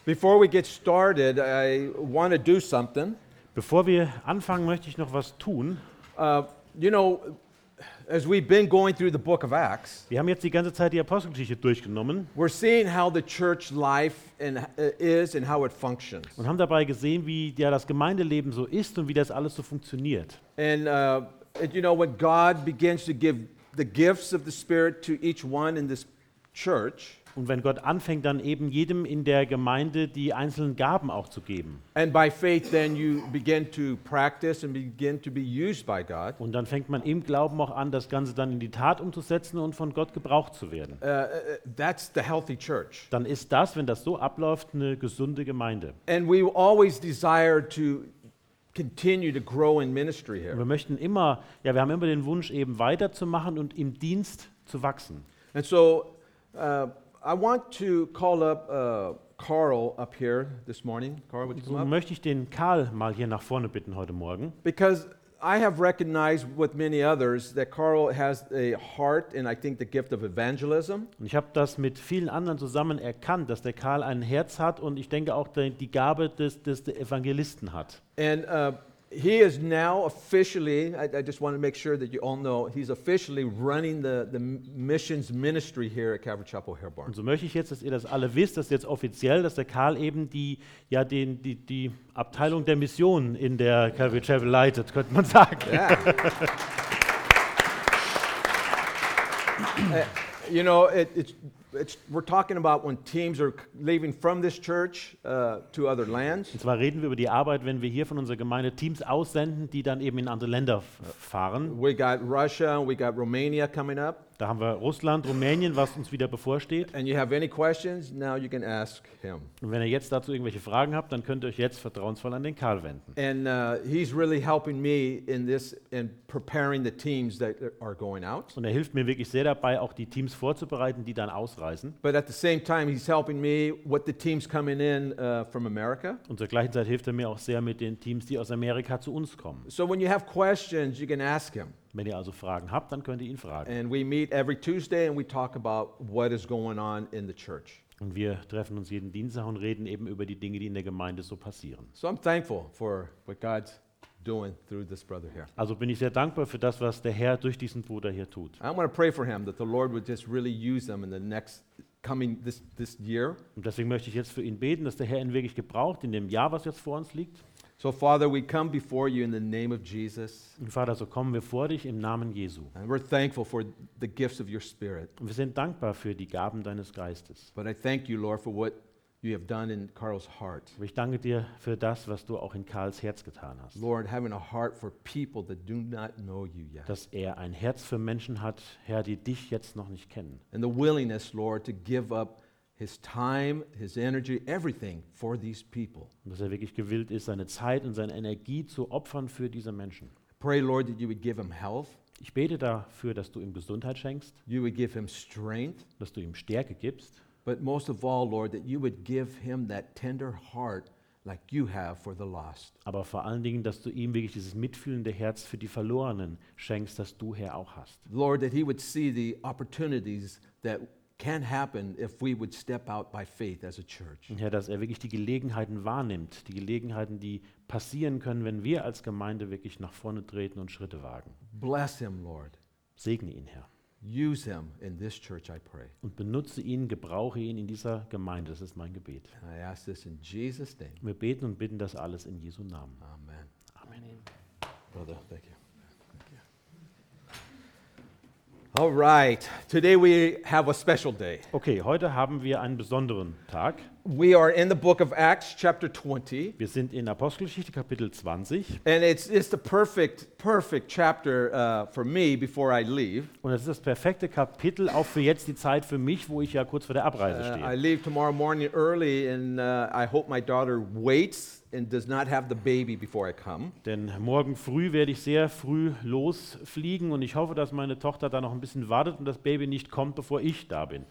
Before we get started, I want to do something. Bevor wir anfangen, möchte ich noch was tun. You know, as we've been going through the book of Acts, Wir haben jetzt die ganze Zeit die Apostelgeschichte durchgenommen we're seeing how the church life is and how it functions. und haben dabei gesehen, wie ja das Gemeindeleben so ist und wie das alles so funktioniert. And you know, when God begins to give the gifts of the Spirit to each one in this church, Und wenn Gott anfängt, dann eben jedem in der Gemeinde die einzelnen Gaben auch zu geben. and by faith then you begin to practice and begin to be used by God, Und dann fängt man im Glauben auch an, das Ganze dann in die Tat umzusetzen und von Gott gebraucht zu werden. that's the healthy church. Dann ist das, wenn das so abläuft, eine gesunde Gemeinde. And we always desire to continue to grow in ministry Und here. wir möchten immer, ja, wir haben immer den Wunsch, eben weiterzumachen und im Dienst zu wachsen. And so I want to call up Carl up here this morning. Carl, would you So come up? möchte ich den Karl mal hier nach vorne bitten heute Morgen. Because I have recognized with many others that Carl has a heart and I think the gift of evangelism. Und ich habe das mit vielen anderen zusammen erkannt, dass der Karl ein Herz hat und ich denke auch die Gabe des Evangelisten hat. And he is now officially, I just want to make sure that you all know, he's officially running the missions ministry here at Calvary Chapel Und Herborn. so möchte ich jetzt, dass ihr das alle wisst, dass jetzt offiziell, dass der Karl eben die Abteilung der Mission in der Calvary Chapel leitet, könnte man sagen. Yeah. You know, we're talking about when teams are leaving from this church to other lands. Und zwar reden wir über die Arbeit, wenn wir hier von unserer Gemeinde Teams aussenden, die dann eben in andere Länder fahren. We got Russia, we got Romania coming up. Da haben wir Russland, Rumänien, was uns wieder bevorsteht. And you have any questions, now you can ask him. Und wenn ihr jetzt dazu irgendwelche Fragen habt, dann könnt ihr euch jetzt vertrauensvoll an den Karl wenden. And he's really helping me in preparing the teams that are going out. Und er hilft mir wirklich sehr dabei, auch die Teams vorzubereiten, die dann ausreisen. But at the same time, he's helping me with the teams coming in from America. Und zur gleichen Zeit hilft er mir auch sehr mit den Teams, die aus Amerika zu uns kommen. So when you have questions, you can ask him. Wenn ihr also Fragen habt, dann könnt ihr ihn fragen. And we meet every Tuesday and we talk about what is going on in the church. Und wir treffen uns jeden Dienstag und reden eben über die Dinge, die in der Gemeinde so passieren. So I'm thankful for what God's doing through this brother here. Also bin ich sehr dankbar für das, was der Herr durch diesen Bruder hier tut. I want to pray for him that the Lord would just really use him in the next this year. Und deswegen möchte ich jetzt für ihn beten, dass der Herr ihn wirklich gebraucht in dem Jahr, was jetzt vor uns liegt. So Father, we come before you in the name of Jesus. Und Vater, so kommen wir vor dich im Namen Jesu. And we're thankful for the gifts of your Spirit. Und wir sind dankbar für die Gaben deines Geistes. But I thank you, Lord, for what you have done in Carl's heart. Aber ich danke dir für das, was du auch in Karls Herz getan hast. Lord, having a heart for people that do not know you yet. Dass er ein Herz für Menschen hat, Herr, die dich jetzt noch nicht kennen. And the willingness, Lord, to give up his time, his energy, everything for these people. Und dass er wirklich gewillt ist, seine Zeit und seine Energie zu opfern für diese Menschen. Pray, Lord, that you would give him health, Ich bete dafür, dass du ihm Gesundheit schenkst, you would give him strength, dass du ihm Stärke gibst, but most of all, Lord, that you would give him that tender heart like you have for the lost. aber vor allen Dingen, dass du ihm wirklich dieses mitfühlende Herz für die Verlorenen schenkst, das du, Herr, auch hast. Lord, that he would see the opportunities that can happen if we would step out by faith as a church. Und Herr, dass er wirklich die Gelegenheiten wahrnimmt, die Gelegenheiten, die passieren können, wenn wir als Gemeinde wirklich nach vorne treten und Schritte wagen. Bless him, Lord. Segne ihn, Herr. Use him in this church, I pray. Und benutze ihn, gebrauche ihn in dieser Gemeinde. Das ist mein Gebet. And I ask this in Jesus' name. Wir beten und bitten das alles in Jesu Namen. Amen. Amen. Brother, thank you. All right. Today we have a special day. Okay, heute haben wir einen besonderen Tag. We are in the book of Acts, chapter 20, Wir sind in Apostelgeschichte Kapitel 20 and it's the perfect chapter for me before I leave. und es ist das perfekte Kapitel auch für jetzt die Zeit für mich, wo ich ja kurz vor der Abreise I stehe. leave tomorrow morning early, and I hope my daughter waits and does not have the baby before I come. Denn morgen früh werde ich sehr früh losfliegen und ich hoffe, dass meine Tochter da noch ein bisschen wartet und das Baby nicht kommt, bevor ich da bin.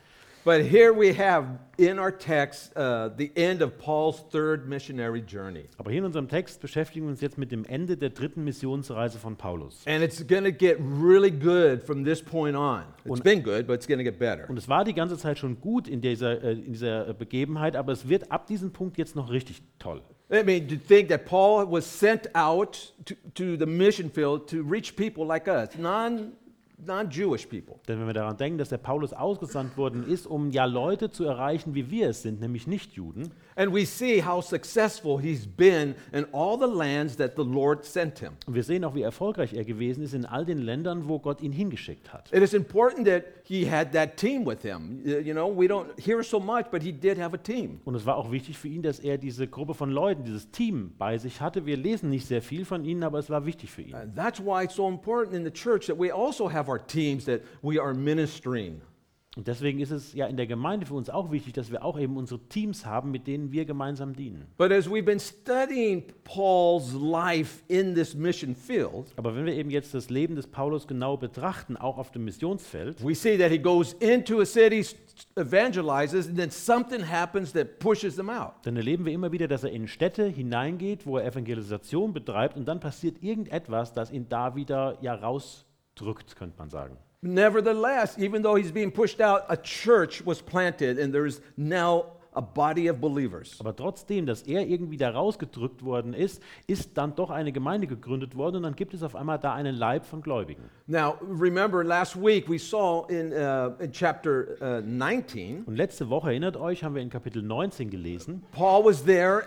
But here we have in our text the end of Paul's third missionary journey. Aber hier in unserem Text beschäftigen wir uns jetzt mit dem Ende der dritten Missionsreise von Paulus. And it's going to get really good from this point on. It's been good, but it's going to get better. Und es war die ganze Zeit schon gut in dieser Begebenheit, aber es wird ab diesem Punkt jetzt noch richtig toll. I mean, to think that Paul was sent out to the mission field to reach people like us, non-Jewish people. Denn wenn wir daran denken, dass der Paulus ausgesandt worden ist, um ja Leute zu erreichen, wie wir es sind, nämlich Nichtjuden, And we see how successful he's been in all the lands that the Lord sent him. und wir sehen auch, wie erfolgreich er gewesen ist in all den Ländern, wo Gott ihn hingeschickt hat. It is important that he had that team with him. You know, we don't hear so much, but he did have a team. Und es war auch wichtig für ihn, dass er diese Gruppe von Leuten, dieses Team bei sich hatte. Wir lesen nicht sehr viel von ihnen, aber es war wichtig für ihn. And that's why it's so important in the church that we also have our teams that we are ministering. Und deswegen ist es ja in der Gemeinde für uns auch wichtig, dass wir auch eben unsere Teams haben, mit denen wir gemeinsam dienen. But as we've been studying Paul's life in this mission field, Aber wenn wir eben jetzt das Leben des Paulus genau betrachten, auch auf dem Missionsfeld, we see that he goes into a city, evangelizes, and then something happens that pushes them out. dann erleben wir immer wieder, dass er in Städte hineingeht, wo er Evangelisation betreibt und dann passiert irgendetwas, das ihn da wieder ja rausdrückt, könnte man sagen. Nevertheless, even though he's being pushed out, a church was planted and there's now a body of believers. Aber trotzdem, dass er irgendwie da rausgedrückt worden ist, ist dann doch eine Gemeinde gegründet worden und dann gibt es auf einmal da einen Leib von Gläubigen. Now, remember last week we saw in chapter 19, Und letzte Woche, erinnert euch, haben wir in Kapitel 19 gelesen, Paul was there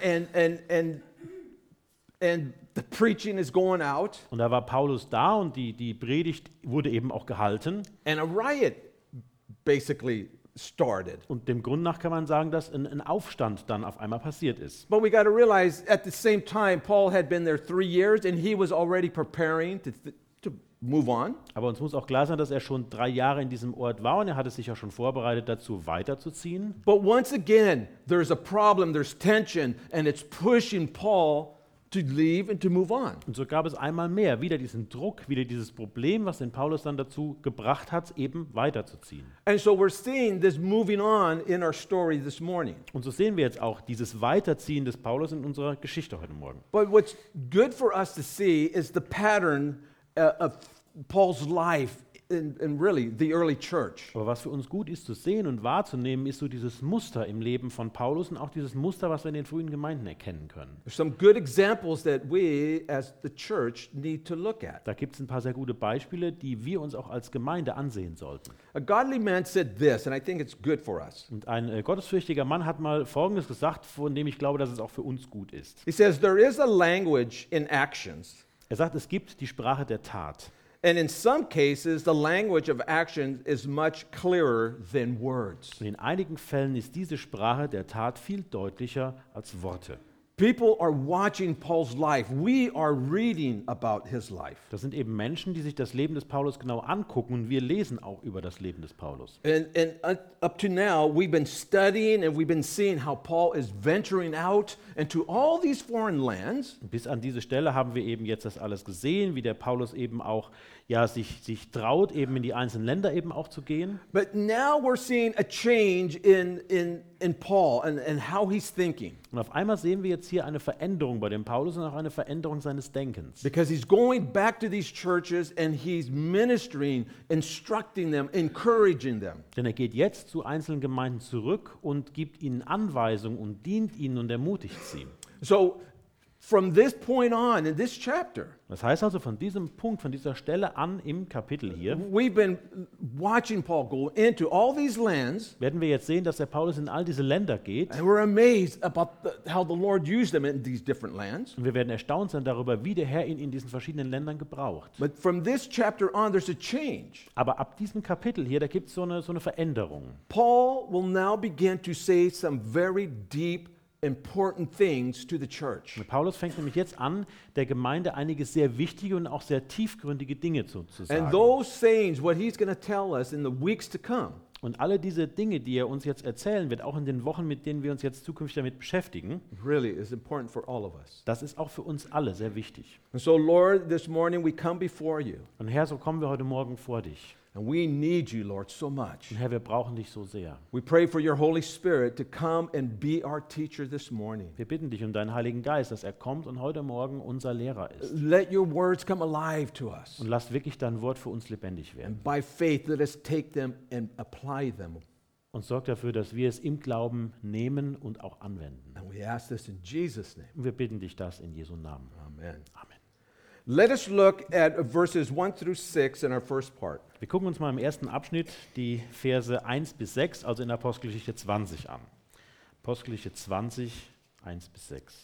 and the preaching is going out und da war Paulus da und die Predigt wurde eben auch gehalten. and a riot basically started. Und dem Grund nach kann man sagen, dass ein Aufstand dann auf einmal passiert ist. But we got to realize at the same time, Paul had been there 3 years and he was already preparing to move on. Aber uns muss auch klar sein, dass er schon 3 Jahre in diesem Ort war und er hatte sich ja schon vorbereitet dazu, weiterzuziehen. But once again, there's a problem, there's tension, and it's pushing Paul to leave and to move on. Und so gab es einmal mehr, wieder diesen Druck, wieder dieses Problem, was den Paulus dann dazu gebracht hat, eben weiterzuziehen. And so we're seeing this moving on in our story this morning. Und so sehen wir jetzt auch dieses Weiterziehen des Paulus in unserer Geschichte heute Morgen. But what's good for us to see is the pattern of Paul's life in really the early church. Aber was für uns gut ist zu sehen und wahrzunehmen, ist so dieses Muster im Leben von Paulus und auch dieses Muster, was wir in den frühen Gemeinden erkennen können. There's some good examples that we as the church need to look at. Da gibt es ein paar sehr gute Beispiele, die wir uns auch als Gemeinde ansehen sollten. A godly man said this, and I think it's good for us. Und ein gottesfürchtiger Mann hat mal Folgendes gesagt, von dem ich glaube, dass es auch für uns gut ist. He says, there is a language in actions. Er sagt, es gibt die Sprache der Tat. And in some cases, the language of action is much clearer than words. Und in einigen Fällen ist diese Sprache der Tat viel deutlicher als Worte. People are watching Paul's life. We are reading about his life. Das sind eben Menschen, die sich das Leben des Paulus genau angucken und wir lesen auch über das Leben des Paulus. And up to now, we've been studying and we've been seeing how Paul is venturing out into all these foreign lands. Und bis an diese Stelle haben wir eben jetzt das alles gesehen, wie der Paulus eben auch ja, sich traut, eben in die einzelnen Länder eben auch zu gehen. But now we're seeing a change in Paul and how he's thinking. Und auf einmal sehen wir jetzt hier eine Veränderung bei dem Paulus und auch eine Veränderung seines Denkens. Because he's going back to these churches and he's ministering, instructing them, encouraging them. Denn er geht jetzt zu einzelnen Gemeinden zurück und gibt ihnen Anweisungen und dient ihnen und ermutigt sie. So from this point on in this chapter, Das heißt also von diesem Punkt, von dieser Stelle an im Kapitel hier, we've been watching Paul go into all these lands, werden wir jetzt sehen, dass der Paulus in all diese Länder geht. and we're amazed about how the Lord used them in these different lands. Und wir werden erstaunt sein darüber, wie der Herr ihn in diesen verschiedenen Ländern gebraucht. But from this chapter on, there's a change. Aber ab diesem Kapitel hier, da gibt es so eine Veränderung. Paul will now begin to say some very deep, important things to the church. Und Paulus fängt nämlich jetzt an, der Gemeinde einige sehr wichtige und auch sehr tiefgründige Dinge zu And sagen. those sayings, what he's going to tell us in the weeks to come, Und alle diese Dinge, die er uns jetzt erzählen wird, auch in den Wochen, mit denen wir uns jetzt zukünftig damit beschäftigen, really is important for all of us. das ist auch für uns alle sehr wichtig. And so, Lord, this morning we come before you. Und Herr, so kommen wir heute Morgen vor dich. And we need you, Lord, so much. Und Herr, wir brauchen dich so sehr. We pray for your Holy Spirit to come and be our teacher this morning. Wir bitten dich um deinen Heiligen Geist, dass er kommt und heute Morgen unser Lehrer ist. Let your words come alive to us. Und lass wirklich dein Wort für uns lebendig werden. And by faith, let us take them and apply them. Und sorg dafür, dass wir es im Glauben nehmen und auch anwenden. And we ask this in Jesus' name. Und wir bitten dich das in Jesu Namen. Amen. Amen. Let us look at verses 1 through 6 in our first part. Wir gucken uns mal im ersten Abschnitt die Verse 1 bis 6, also in Apostelgeschichte 20 an. Apostelgeschichte 20, 1 bis 6.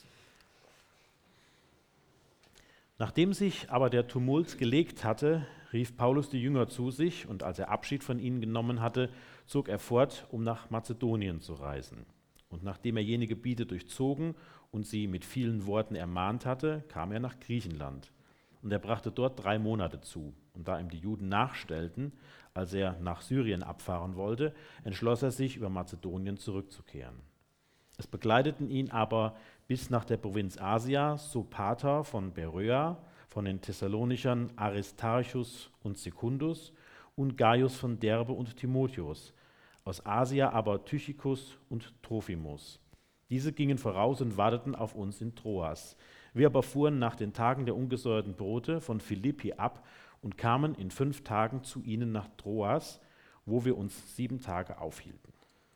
Nachdem sich aber der Tumult gelegt hatte, rief Paulus die Jünger zu sich, und als er Abschied von ihnen genommen hatte, zog er fort, um nach Mazedonien zu reisen. Und nachdem er jene Gebiete durchzogen und sie mit vielen Worten ermahnt hatte, kam er nach Griechenland. Und er brachte dort 3 Monate zu. Und da ihm die Juden nachstellten, als er nach Syrien abfahren wollte, entschloss er sich, über Mazedonien zurückzukehren. Es begleiteten ihn aber bis nach der Provinz Asia Sopater von Beröa, von den Thessalonichern Aristarchus und Secundus und Gaius von Derbe und Timotheus, aus Asia aber Tychicus und Trophimus. Diese gingen voraus und warteten auf uns in Troas. Wir aber fuhren nach den Tagen der ungesäuerten Brote von Philippi ab und kamen in 5 Tagen zu ihnen nach Troas, wo wir uns 7 Tage aufhielten.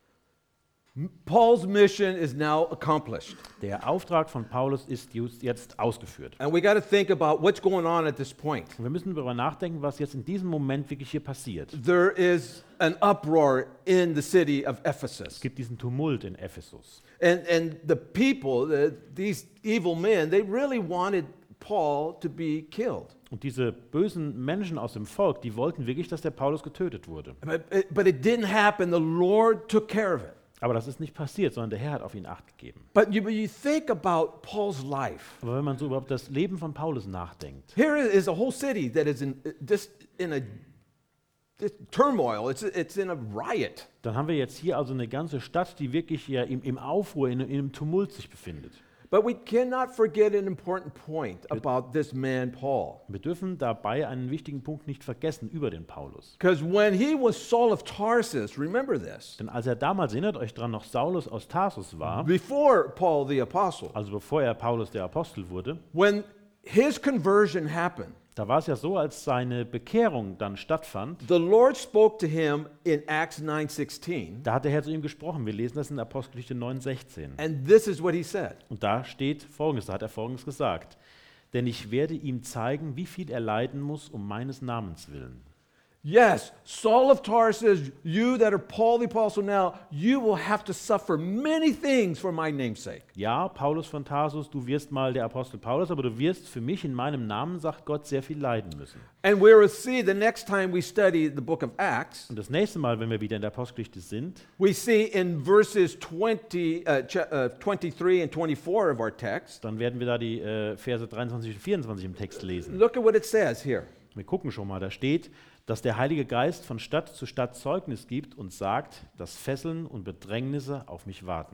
Paul's mission is now accomplished. Der Auftrag von Paulus ist jetzt ausgeführt. And we got to think about what's going on at this point. Und wir müssen darüber nachdenken, was jetzt in diesem Moment wirklich hier passiert. There is an uproar in the city of Es Ephesus. gibt diesen Tumult in Ephesus. And the people, these evil men, they really wanted Paul to be killed. Und diese bösen Menschen aus dem Volk, die wollten wirklich, dass der Paulus getötet wurde. But it didn't happen. The Lord took care of it. Aber das ist nicht passiert, sondern der Herr hat auf ihn Acht gegeben. But you think about Paul's life. Aber wenn man so überhaupt das Leben von Paulus nachdenkt, Here is a whole city that is just in a turmoil. It's in a riot. dann haben wir jetzt hier also eine ganze Stadt, die wirklich ja im Aufruhr, in einem Tumult sich befindet. But we cannot forget an important point about this man, Paul. Wir dürfen dabei einen wichtigen Punkt nicht vergessen über den Paulus. Because when he was Saul of Tarsus, remember this, Denn als er damals, erinnert euch dran, noch Saulus aus Tarsus war, before Paul the apostle, also bevor er Paulus der Apostel wurde, when his conversion happened, da war es ja so, als seine Bekehrung dann stattfand, the Lord spoke to him in Acts 9:16, da hat der Herr zu ihm gesprochen. Wir lesen das in Apostelgeschichte 9,16. and this is what he said. Und da steht Folgendes, da hat er Folgendes gesagt. Denn ich werde ihm zeigen, wie viel er leiden muss, um meines Namens willen. Yes, Saul of Tarsus, you that are Paul the apostle now, you will have to suffer many things for my name's sake. Ja, Paulus von Tarsus, du wirst mal der Apostel Paulus, aber du wirst für mich in meinem Namen, sagt Gott, sehr viel leiden müssen. And we will see the next time we study the book of Acts, Und das nächste Mal, wenn wir wieder in der Apostelgeschichte sind, we see in verses 23 and 24 of our text, dann werden wir da die Verse 23 und 24 im Text lesen. look at what it says here. Wir gucken schon mal, da steht, dass der Heilige Geist von Stadt zu Stadt Zeugnis gibt und sagt, dass Fesseln und Bedrängnisse auf mich warten.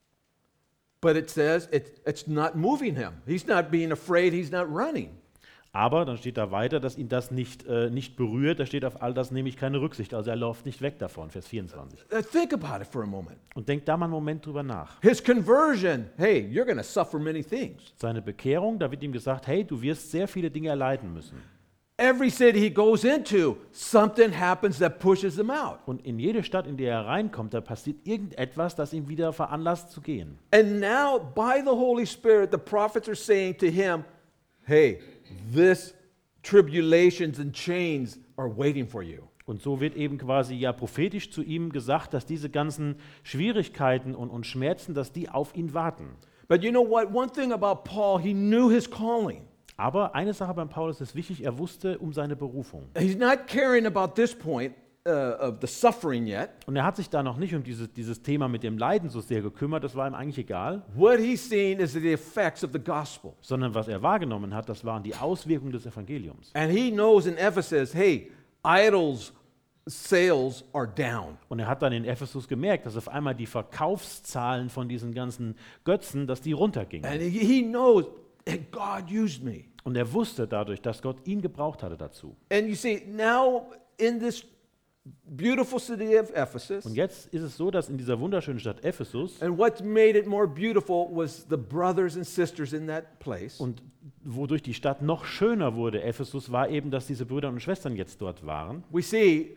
But it says it's not moving him. He's not being afraid, he's not running. Aber dann steht da weiter, dass ihn das nicht berührt. Da steht auf all das nehme ich keine Rücksicht. Also er läuft nicht weg davon, Vers 24. Think about it for a moment. Und denkt da mal einen Moment drüber nach. His conversion, hey, you're going to suffer many things. Seine Bekehrung, da wird ihm gesagt, hey, du wirst sehr viele Dinge erleiden müssen. Every city he goes into, something happens that pushes him out. Und in jede Stadt, in die er reinkommt, da passiert irgendetwas, das ihn wieder veranlasst zu gehen. And now, by the Holy Spirit, the prophets are saying to him, hey, this tribulations and chains are waiting for you. Und so wird eben quasi ja prophetisch zu ihm gesagt, dass diese ganzen Schwierigkeiten und Schmerzen, dass die auf ihn warten. But you know what? One thing about Paul, he knew his calling. Aber eine Sache beim Paulus ist wichtig, er wusste um seine Berufung. He's not caring about this point of the suffering yet. Und er hat sich da noch nicht um dieses Thema mit dem Leiden so sehr gekümmert, das war ihm eigentlich egal, What he's seeing is the effects of the gospel. sondern was er wahrgenommen hat, das waren die Auswirkungen des Evangeliums. And he knows in Ephesus, hey, idols sales are down. Und er hat dann in Ephesus gemerkt, dass auf einmal die Verkaufszahlen von diesen ganzen Götzen, dass die runtergingen. And he knows that God used me. Und er wusste dadurch, dass Gott ihn gebraucht hatte dazu. And you see, now in this beautiful city of Ephesus. Und jetzt ist es so, dass in dieser wunderschönen Stadt Ephesus, And what made it more beautiful was the brothers and sisters in that place. und wodurch die Stadt noch schöner wurde, Ephesus, war eben, dass diese Brüder und Schwestern jetzt dort waren. We see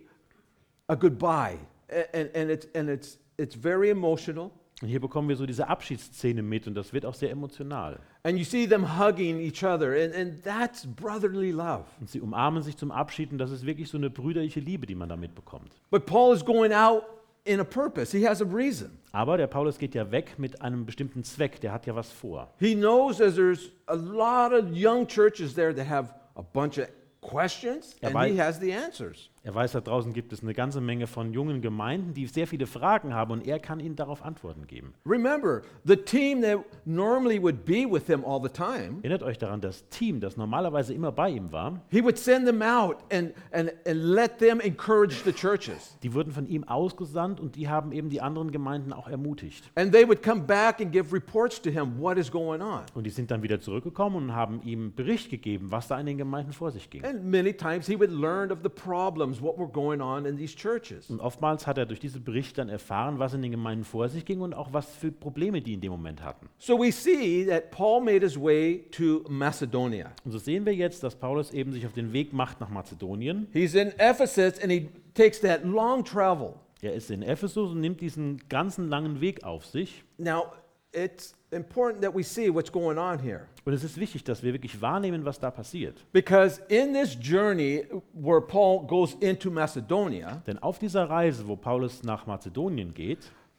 a goodbye, and it's very emotional. Und hier bekommen wir so diese Abschiedsszene mit und das wird auch sehr emotional. And you see them hugging each other, and that's brotherly love. Und sie umarmen sich zum Abschied und das ist wirklich so eine brüderliche Liebe, die man da mitbekommt. But Paul is going out in a purpose. He has a reason. Aber der Paulus geht ja weg mit einem bestimmten Zweck, der hat ja was vor. He knows that there's a lot of young churches there that have a bunch of questions, Ja, and weil- he has the answers. Er weiß, da draußen gibt es eine ganze Menge von jungen Gemeinden, die sehr viele Fragen haben und er kann ihnen darauf Antworten geben. Remember, the team that normally would be with him all the time, Erinnert euch daran, das Team, das normalerweise immer bei ihm war, he would send them out and let them encourage the churches. die wurden von ihm ausgesandt und die haben eben die anderen Gemeinden auch ermutigt. And they would come back and give reports to him what is going on. Und die sind dann wieder zurückgekommen und haben ihm Bericht gegeben, was da in den Gemeinden vor sich ging. And many times he would learn of the problems, what were going on in these churches. Und oftmals hat er durch diese Berichte dann erfahren, was in den Gemeinden vor sich ging und auch was für Probleme die in dem Moment hatten. So we see that Paul made his way to Macedonia. Und so sehen wir jetzt, dass Paulus eben sich auf den Weg macht nach Mazedonien. He's in Ephesus and he takes that long travel. Er ist in Ephesus und nimmt diesen ganzen langen Weg auf sich. Now, it's important that we see what's going on here. Und es ist wichtig, dass wir wirklich wahrnehmen, was da passiert. Because in this journey where Paul goes into Macedonia, Denn auf dieser Reise, wo Paulus nach Mazedonien geht,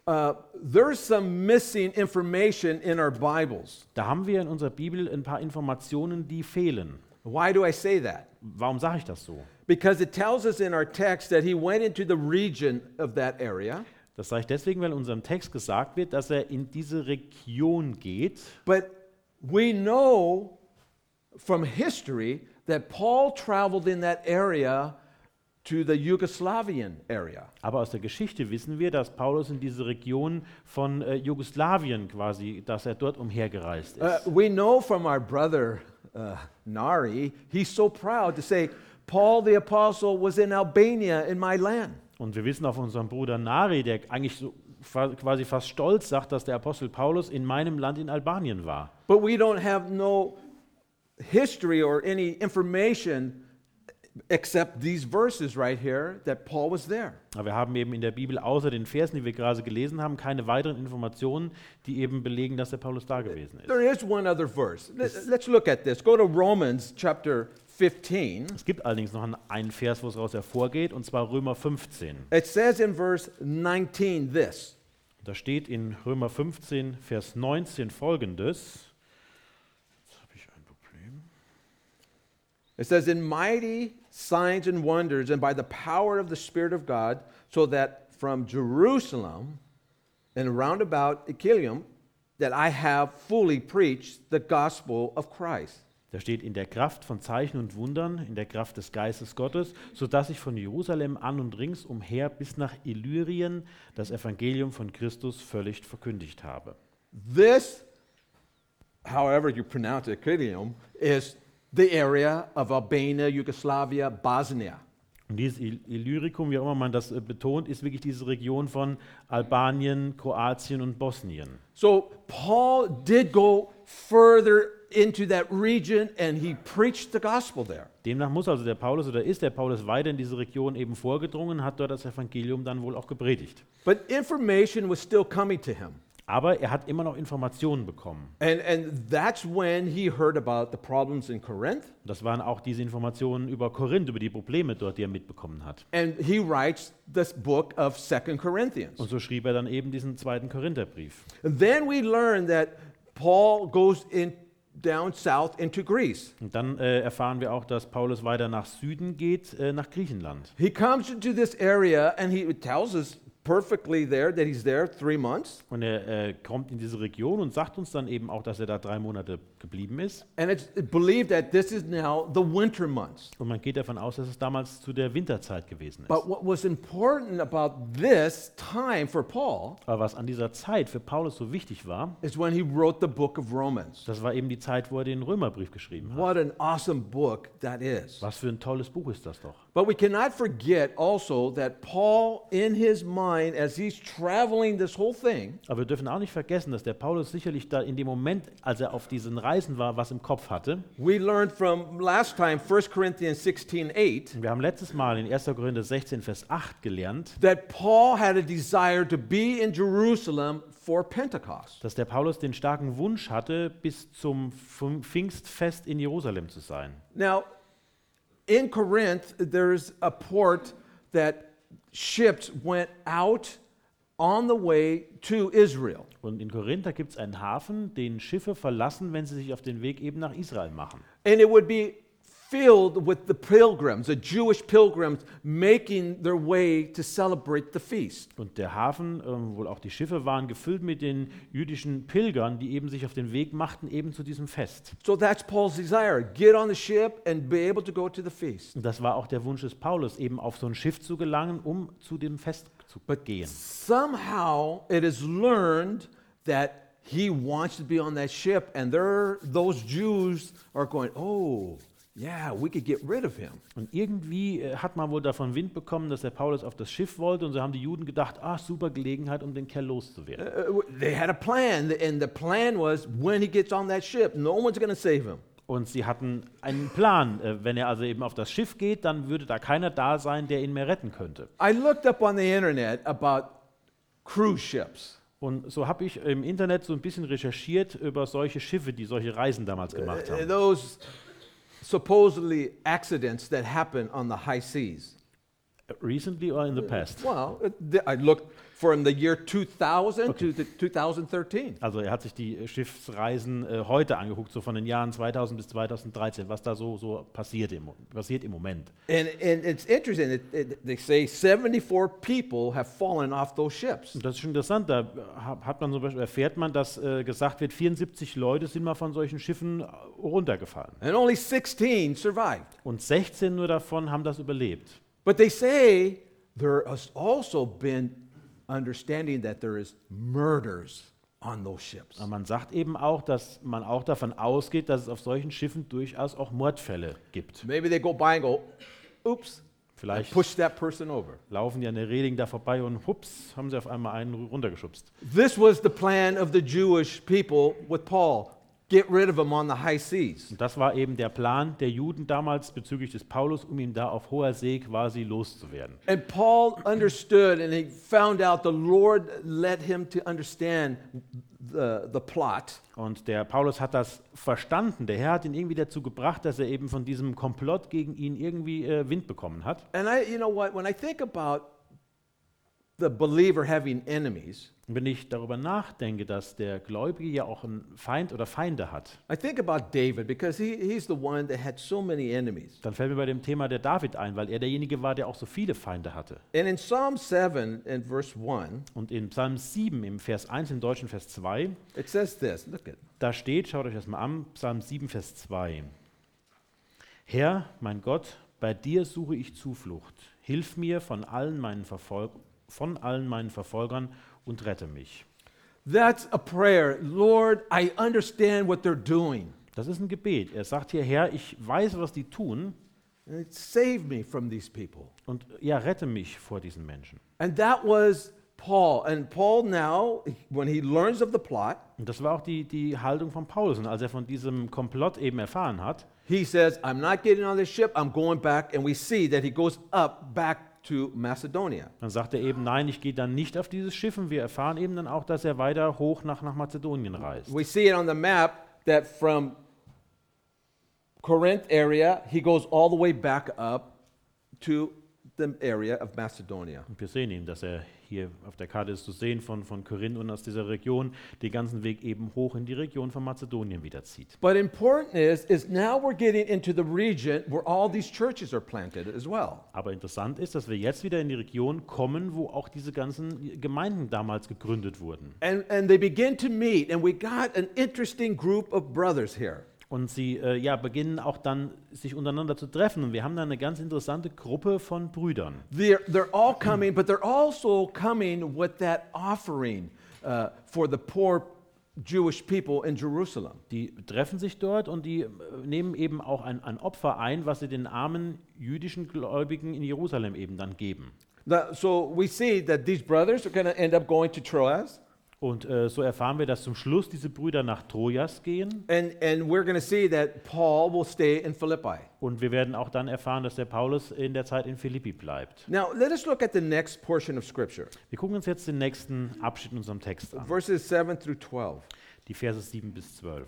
there's some missing information in our Bibles. da haben wir in unserer Bibel ein paar Informationen, die fehlen. Why do I say that? Warum sage ich das so? Because it tells us in our text that he went into the region of that area, Das sage ich deswegen, weil in unserem Text gesagt wird, dass er in diese Region geht. but we know from history that Paul traveled in that area to the Yugoslavian area. Aber aus der Geschichte wissen wir, dass Paulus in diese Region von Jugoslawien quasi, dass er dort umhergereist ist. We know from our brother Nari, he's so proud to say, Paul the Apostle was in Albania in my land. Und wir wissen auch von unserem Bruder Nari, der eigentlich so quasi fast stolz sagt, dass der Apostel Paulus in meinem Land in Albanien war. But we don't have no history or any information except these verses right here that Paul was there. Aber wir haben eben in der Bibel außer den Versen, die wir gerade gelesen haben, keine weiteren Informationen, die eben belegen, dass der Paulus da gewesen ist. There is one other verse. Let's look at this. Go to Romans chapter 15. Es gibt allerdings noch einen Vers, wo es daraus hervorgeht, und zwar Römer 15. It says in verse 19 this. Da steht in Römer 15, Vers 19 folgendes. Jetzt habe ich ein Problem. It says, in mighty signs and wonders, and by the power of the Spirit of God, so that from Jerusalem and round about Iconium, that I have fully preached the gospel of Christ. Da steht in der Kraft von Zeichen und Wundern, in der Kraft des Geistes Gottes, sodass ich von Jerusalem an und ringsumher bis nach Illyrien das Evangelium von Christus völlig verkündigt habe. This, however you pronounce it, Iconium, is the area of Albania, Yugoslavia, Bosnia. Und dieses Illyricum, wie auch immer man das betont, ist wirklich diese Region von Albanien, Kroatien und Bosnien. So Paul did go further into that region and he preached the gospel there. Demnach muss also der Paulus oder ist der Paulus weiter in diese Region eben vorgedrungen, hat dort das Evangelium dann wohl auch gepredigt. But information was still coming to him. Aber er hat immer noch Informationen bekommen. And that's when he heard about the problems in Corinth. Das waren auch diese Informationen über Korinth, über die Probleme dort, die er mitbekommen hat. And he writes this book of 2 Corinthians. Und so schrieb er dann eben diesen 2. Korintherbrief. And then we learn that Paul goes down south into Greece. Und dann erfahren wir auch, dass Paulus weiter nach Süden geht, nach Griechenland. He comes into this area and he tells us perfectly there that he's there 3 months. Und er kommt in diese Region und sagt uns dann eben auch, dass er da 3 Monate geblieben ist. And it's believed that this is now the winter months. Und man geht davon aus, dass es damals zu der Winterzeit gewesen ist. But what was important about this time for Paul Aber was an dieser Zeit für Paulus so wichtig war, is when he wrote the book of Romans. das war eben die Zeit, wo er den Römerbrief geschrieben hat. What an awesome book that is. Was für ein tolles Buch ist das doch. But we cannot forget also that Paul, in his mind, as he's traveling this whole thing, Aber wir dürfen auch nicht vergessen, dass der Paulus sicherlich da in dem Moment, als er auf diesen Reisen war, was im Kopf hatte. we learned from last time, 1 Corinthians 16:8, Und wir haben letztes Mal in 1. Korinther 16, Vers 8 gelernt, that Paul had a desire to be in Jerusalem for Pentecost. dass der Paulus den starken Wunsch hatte, bis zum Pfingstfest in Jerusalem zu sein. Now, in Corinth, there's a port that ships went out on the way to Israel. Und in Korinth gibt es einen Hafen, den Schiffe verlassen, wenn sie sich auf den Weg eben nach Israel machen. And it would be filled with the pilgrims, the Jewish pilgrims, making their way to celebrate the feast. Und der Hafen, wohl auch die Schiffe, waren gefüllt mit den jüdischen Pilgern, die eben sich auf den Weg machten, eben zu diesem Fest. So that's Paul's desire. Get on the ship and be able to go to the feast. Und das war auch der Wunsch des Paulus, eben auf so ein Schiff zu gelangen, um zu dem Fest zu gehen. Somehow it is learned that he wants to be on that ship, and those Jews are going, oh, yeah, we could get rid of him. Und irgendwie hat man wohl davon Wind bekommen, dass der Paulus auf das Schiff wollte, und so haben die Juden gedacht, super Gelegenheit, um den Kerl loszuwerden. They had a plan, and the plan was when he gets on that ship, no one's going to save him. Und sie hatten einen Plan. Wenn er also eben auf das Schiff geht, dann würde da keiner da sein, der ihn mehr retten könnte. I looked up on the internet about cruise ships. Und so habe ich im Internet so ein bisschen recherchiert über solche Schiffe, die solche Reisen damals gemacht haben. Those supposedly accidents that happen on the high seas. Recently or in the past? Well, I looked from the year 2000 to 2013. Also er hat sich die Schiffsreisen heute angeguckt, so von den Jahren 2000 bis 2013, was da so passiert im Moment. And it's interesting, they say 74 people have fallen off those ships. Und das ist schon interessant, da hat man zum Beispiel, erfährt man, dass gesagt wird, 74 Leute sind mal von solchen Schiffen runtergefallen. And only 16 survived. Und 16 nur davon haben das überlebt. But they say there has also been understanding that there is murders on those ships. Aber man sagt eben auch, dass man auch davon ausgeht, dass es auf solchen Schiffen durchaus auch Mordfälle gibt. Maybe they go by and go, oops, and Vielleicht push that person over. laufen die an der Reling da vorbei und hups, haben sie auf einmal einen runtergeschubst. This was the plan of the Jewish people with Paul. Get rid of him on the high seas. Und das war eben der Plan der Juden damals bezüglich des Paulus, um ihn da auf hoher See quasi loszuwerden. And Paul understood, and he found out the Lord led him to understand the plot. Und der Paulus hat das verstanden. Der Herr hat ihn irgendwie dazu gebracht, dass er eben von diesem Komplott gegen ihn irgendwie Wind bekommen hat. And you know what, when I think about the believer having enemies, Und wenn ich darüber nachdenke, dass der Gläubige ja auch einen Feind oder Feinde hat, I think about David because he's the one that had so many enemies. dann fällt mir bei dem Thema der David ein, weil er derjenige war, der auch so viele Feinde hatte. And in Psalm 7 and verse 1, Und in Psalm 7 im Vers 1, im Deutschen Vers 2, it says this, look at it. da steht, schaut euch das mal an, Psalm 7, Vers 2. Herr, mein Gott, bei dir suche ich Zuflucht. Hilf mir von allen meinen Verfolgern und rette mich. That's a prayer. Lord, I understand what they're doing. Das ist ein Gebet. Er sagt hier, Herr, ich weiß, was die tun, And save me from these people. und ja, rette mich vor diesen Menschen. And that was Paul. And Paul now, when he learns of the plot, Und das war auch die Haltung von Paulus. Und als er von diesem Komplott eben erfahren hat, he says, I'm not getting on this ship, I'm going back. And we see that he goes up back to Macedonia. dann sagt er eben, nein, ich gehe dann nicht auf dieses Schiff. Und wir erfahren eben dann auch, dass er weiter hoch nach Mazedonien reist. We see it on the map that from Corinth area, he goes all the way back up to the area of Macedonia. Und wir sehen ihn, dass er hier auf der Karte ist zu sehen von Korinth und aus dieser Region den ganzen Weg eben hoch in die Region von Mazedonien wieder zieht. But important is now we're getting into the region where all these churches are planted as well. Aber interessant ist, dass wir jetzt wieder in die Region kommen, wo auch diese ganzen Gemeinden damals gegründet wurden. And they begin to meet, and we got an interesting group of brothers here. Und sie beginnen auch dann, sich untereinander zu treffen. Und wir haben da eine ganz interessante Gruppe von Brüdern. They're all coming, but they're also coming with that offering for the poor Jewish people in Jerusalem. Die treffen sich dort und die nehmen eben auch ein Opfer ein, was sie den armen jüdischen Gläubigen in Jerusalem eben dann geben. So we see that these brothers are going to end up going to Troas. Und so erfahren wir, dass zum Schluss diese Brüder nach Trojas gehen. And we're going to see that Paul will stay in Philippi. Und wir werden auch dann erfahren, dass der Paulus in der Zeit in Philippi bleibt. Now, let us look at the next portion of Scripture, Wir gucken uns jetzt den nächsten Abschnitt in unserem Text an, verses 7 through 12. die Verse 7 bis 12.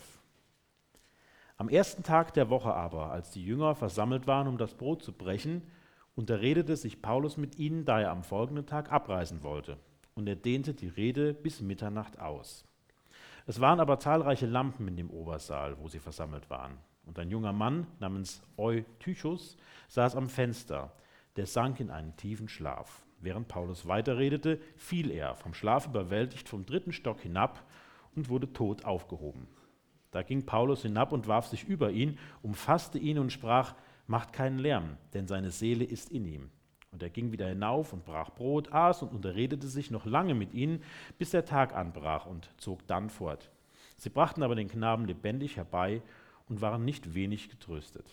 Am ersten Tag der Woche aber, als die Jünger versammelt waren, um das Brot zu brechen, unterredete sich Paulus mit ihnen, da er am folgenden Tag abreisen wollte. Und er dehnte die Rede bis Mitternacht aus. Es waren aber zahlreiche Lampen in dem Obersaal, wo sie versammelt waren. Und ein junger Mann namens Eutychus saß am Fenster, der sank in einen tiefen Schlaf. Während Paulus weiterredete, fiel er, vom Schlaf überwältigt, vom 3. Stock hinab und wurde tot aufgehoben. Da ging Paulus hinab und warf sich über ihn, umfasste ihn und sprach: Macht keinen Lärm, denn seine Seele ist in ihm. Und er ging wieder hinauf und brach Brot, aß und unterredete sich noch lange mit ihnen, bis der Tag anbrach, und zog dann fort. Sie brachten aber den Knaben lebendig herbei und waren nicht wenig getröstet.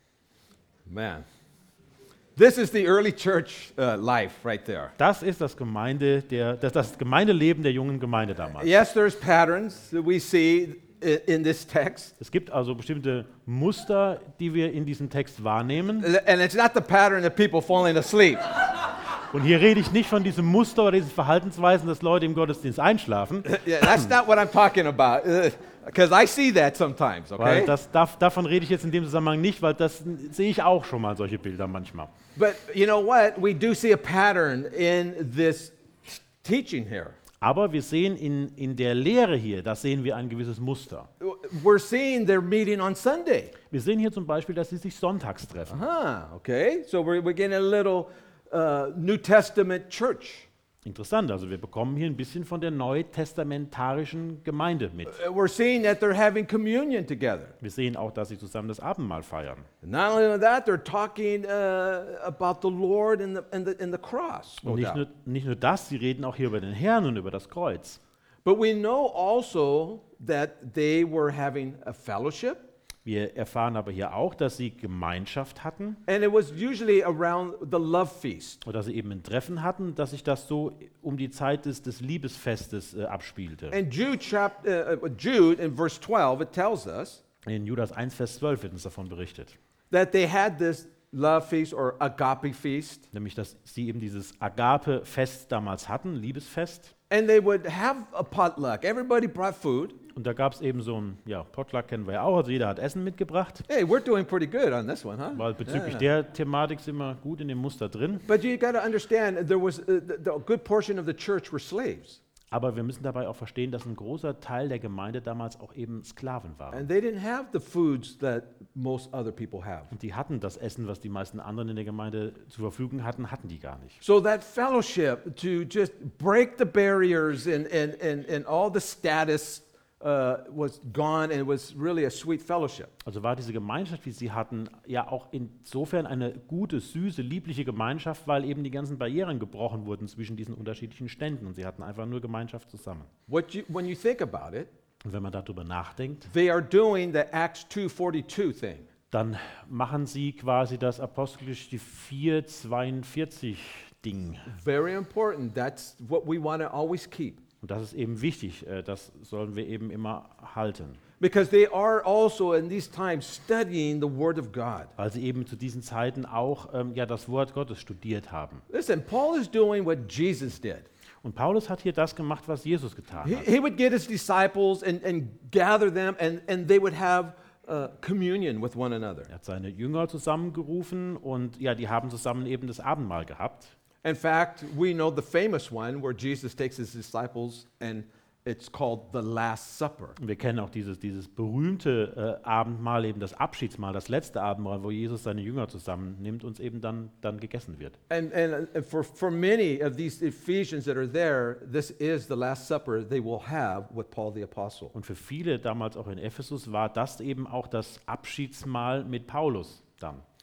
Man, this is the early church life right there. Das ist das Gemeindeleben der jungen Gemeinde damals. Yes, there's patterns that we see in this text. Es gibt also bestimmte Muster, die wir in diesem Text wahrnehmen. And it's not the pattern of people falling asleep. Und hier rede ich nicht von diesem Muster oder diesen Verhaltensweisen, dass Leute im Gottesdienst einschlafen, Yeah, that's not what I'm talking about. Because I see that sometimes, weil okay? davon rede ich jetzt in dem Zusammenhang nicht, weil das sehe ich auch schon mal, solche Bilder manchmal. But you know what? We do see a pattern in this teaching here. Aber wir sehen in der Lehre hier, da sehen wir ein gewisses Muster. We're seeing they're meeting on Sunday. Wir sehen hier zum Beispiel, dass sie sich sonntags treffen. Okay. So we're getting a little New Testament church. Interessant, also wir bekommen hier ein bisschen von der neutestamentarischen Gemeinde mit. We're seeing that they're having communion together. Wir sehen auch, dass sie zusammen das Abendmahl feiern. Not only that, they're talking about the Lord and the cross. No Und doubt. nicht nur das, sie reden auch hier über den Herrn und über das Kreuz. But we know also that they were having a fellowship, Wir erfahren aber hier auch, dass sie Gemeinschaft hatten and it was usually around the love feast. oder dass sie eben ein Treffen hatten, dass sich das so um die Zeit des Liebesfestes abspielte. And Jude in verse 12, it tells us In Judas 1, Vers 12 wird uns davon berichtet. that they had this love feast or agape feast, Nämlich, dass sie eben dieses Agape-Fest damals hatten, Liebesfest. and they would have a potluck. Everybody brought food. Und da gab es eben so ein, Potluck kennen wir ja auch, also jeder hat Essen mitgebracht. Hey, we're doing pretty good on this one, huh? Weil bezüglich Yeah. der Thematik sind wir gut in dem Muster drin. But you got to understand, there was a good portion of the church were slaves, Aber wir müssen dabei auch verstehen, dass ein großer Teil der Gemeinde damals auch eben Sklaven waren. and they didn't have the foods that most other people have. Und die hatten das Essen, was die meisten anderen in der Gemeinde zur Verfügung hatten, hatten die gar nicht. So that fellowship to just break the barriers and all the status was gone, and it was really a sweet fellowship. Also war diese Gemeinschaft, wie sie hatten, ja auch insofern eine gute, süße, liebliche Gemeinschaft, weil eben die ganzen Barrieren gebrochen wurden zwischen diesen unterschiedlichen Ständen und sie hatten einfach nur Gemeinschaft zusammen. When you think about it, Und wenn man darüber nachdenkt, they are doing the Acts 2:42 thing. dann machen sie quasi das Apostelgeschichte 4,42 Ding. Very important. That's what we want to always keep. Und das ist eben wichtig, das sollen wir eben immer halten. Because they are also in these times studying the Word of God. Weil sie eben zu diesen Zeiten auch das Wort Gottes studiert haben. Listen, Paul is doing what Jesus did. Und Paulus hat hier das gemacht, was Jesus getan hat. He would get his disciples and gather them, and they would have communion with one another. Er hat seine Jünger zusammengerufen und die haben zusammen eben das Abendmahl gehabt. In fact, we know the famous one where Jesus takes his disciples, and it's called the Last Supper. Und wir kennen auch dieses berühmte Abendmahl, eben das Abschiedsmahl, das letzte Abendmahl, wo Jesus seine Jünger zusammennimmt und es eben dann gegessen wird. And for many of these Ephesians that are there, this is the Last Supper they will have with Paul the Apostle. Und für viele damals auch in Ephesus war das eben auch das Abschiedsmahl mit Paulus dann.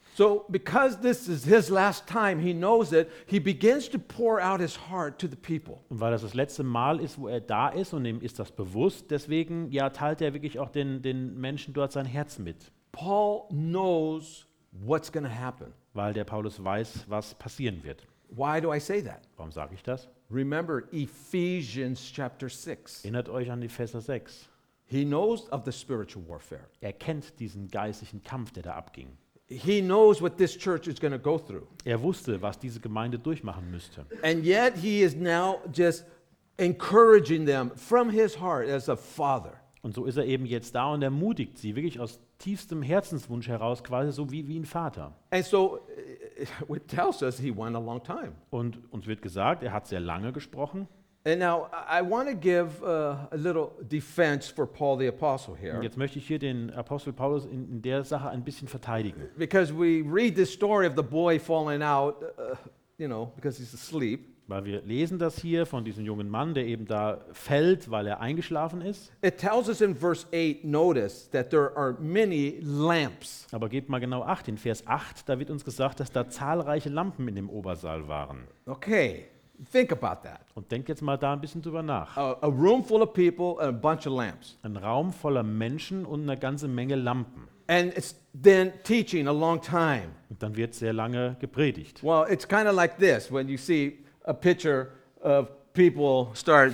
So because this is his last time, he knows it, he begins to pour out his heart to the people. Und weil das das letzte Mal ist, wo er da ist und ihm ist das bewusst, deswegen ja, teilt er wirklich auch den Menschen dort sein Herz mit. Paul knows what's going to happen. Weil der Paulus weiß, was passieren wird. Why do I say that? Warum sage ich das? Remember Ephesians chapter 6. Erinnert euch an die Epheser 6. He knows of the spiritual warfare. Er kennt diesen geistlichen Kampf, der da abging. He knows what this church is going to go through. Er wusste, was diese Gemeinde durchmachen müsste. And yet he is now just encouraging them from his heart as a father. Und so ist er eben jetzt da und ermutigt sie, wirklich aus tiefstem Herzenswunsch heraus, quasi so wie ein Vater. And so it tells us he went a long time. Und uns wird gesagt, er hat sehr lange gesprochen. And now I want to give a little defense for Paul the Apostle Und here. jetzt möchte ich hier den Apostel Paulus in der Sache ein bisschen verteidigen. Because we read this story of the boy falling out, because he's asleep. Weil wir lesen das hier von diesem jungen Mann, der eben da fällt, weil er eingeschlafen ist. It tells us in verse 8, notice that there are many lamps. Aber gebt mal genau Acht, in Vers 8, da wird uns gesagt, dass da zahlreiche Lampen in dem Obersaal waren. Okay, think about that. Und denkt jetzt mal da ein bisschen drüber nach. A room full of people and a bunch of lamps. Ein Raum voller Menschen und eine ganze Menge Lampen. And it's then teaching a long time. Und dann wird sehr lange gepredigt. Well, it's kind of like this when you see a picture of people start,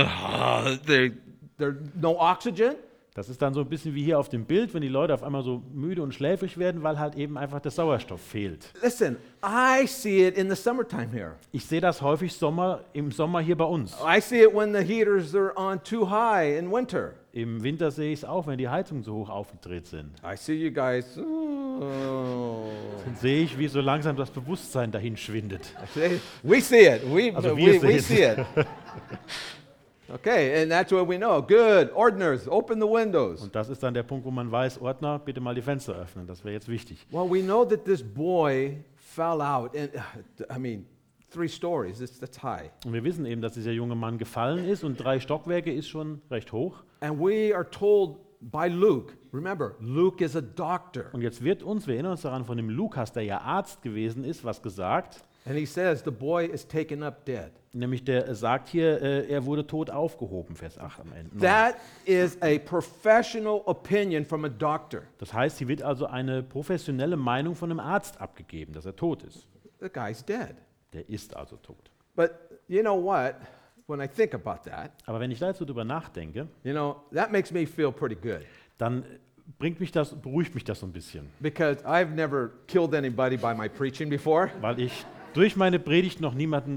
there's no oxygen. Das ist dann so ein bisschen wie hier auf dem Bild, wenn die Leute auf einmal so müde und schläfrig werden, weil halt eben einfach der Sauerstoff fehlt. Listen, I see it in the summertime here. Ich sehe das häufig im Sommer hier bei uns. I see it when the heaters are on too high in winter. Im Winter sehe ich es auch, wenn die Heizungen so hoch aufgedreht sind. I see you guys. Dann sehe ich, wie so langsam das Bewusstsein dahin schwindet. We see it. Also wir We sehen see it. Okay, and that's what we know. Good. Ordiners, open the windows. Und das ist dann der Punkt, wo man weiß, Ordner, bitte mal die Fenster öffnen. Das wäre jetzt wichtig. Well, we know that this boy fell out. And 3 stories. That's high. Und wir wissen eben, dass dieser junge Mann gefallen ist und 3 Stockwerke ist schon recht hoch. And we are told by Luke. Remember, Luke is a doctor. Und jetzt wird uns, wir erinnern uns daran, von dem Lukas, der ja Arzt gewesen ist, was gesagt. And he says the boy is taken up dead. Nämlich der sagt hier, er wurde tot aufgehoben, Vers 8 am Ende. That is a professional opinion from a doctor. Das heißt, hier wird also eine professionelle Meinung von einem Arzt abgegeben, dass er tot ist. The guy's dead. Der ist also tot. But you know what? When I think about that, Aber wenn ich dazu drüber nachdenke, that makes me feel pretty good. dann beruhigt mich das so ein bisschen. Because I've never killed anybody by my preaching before. Weil ich durch meine Predigt noch niemand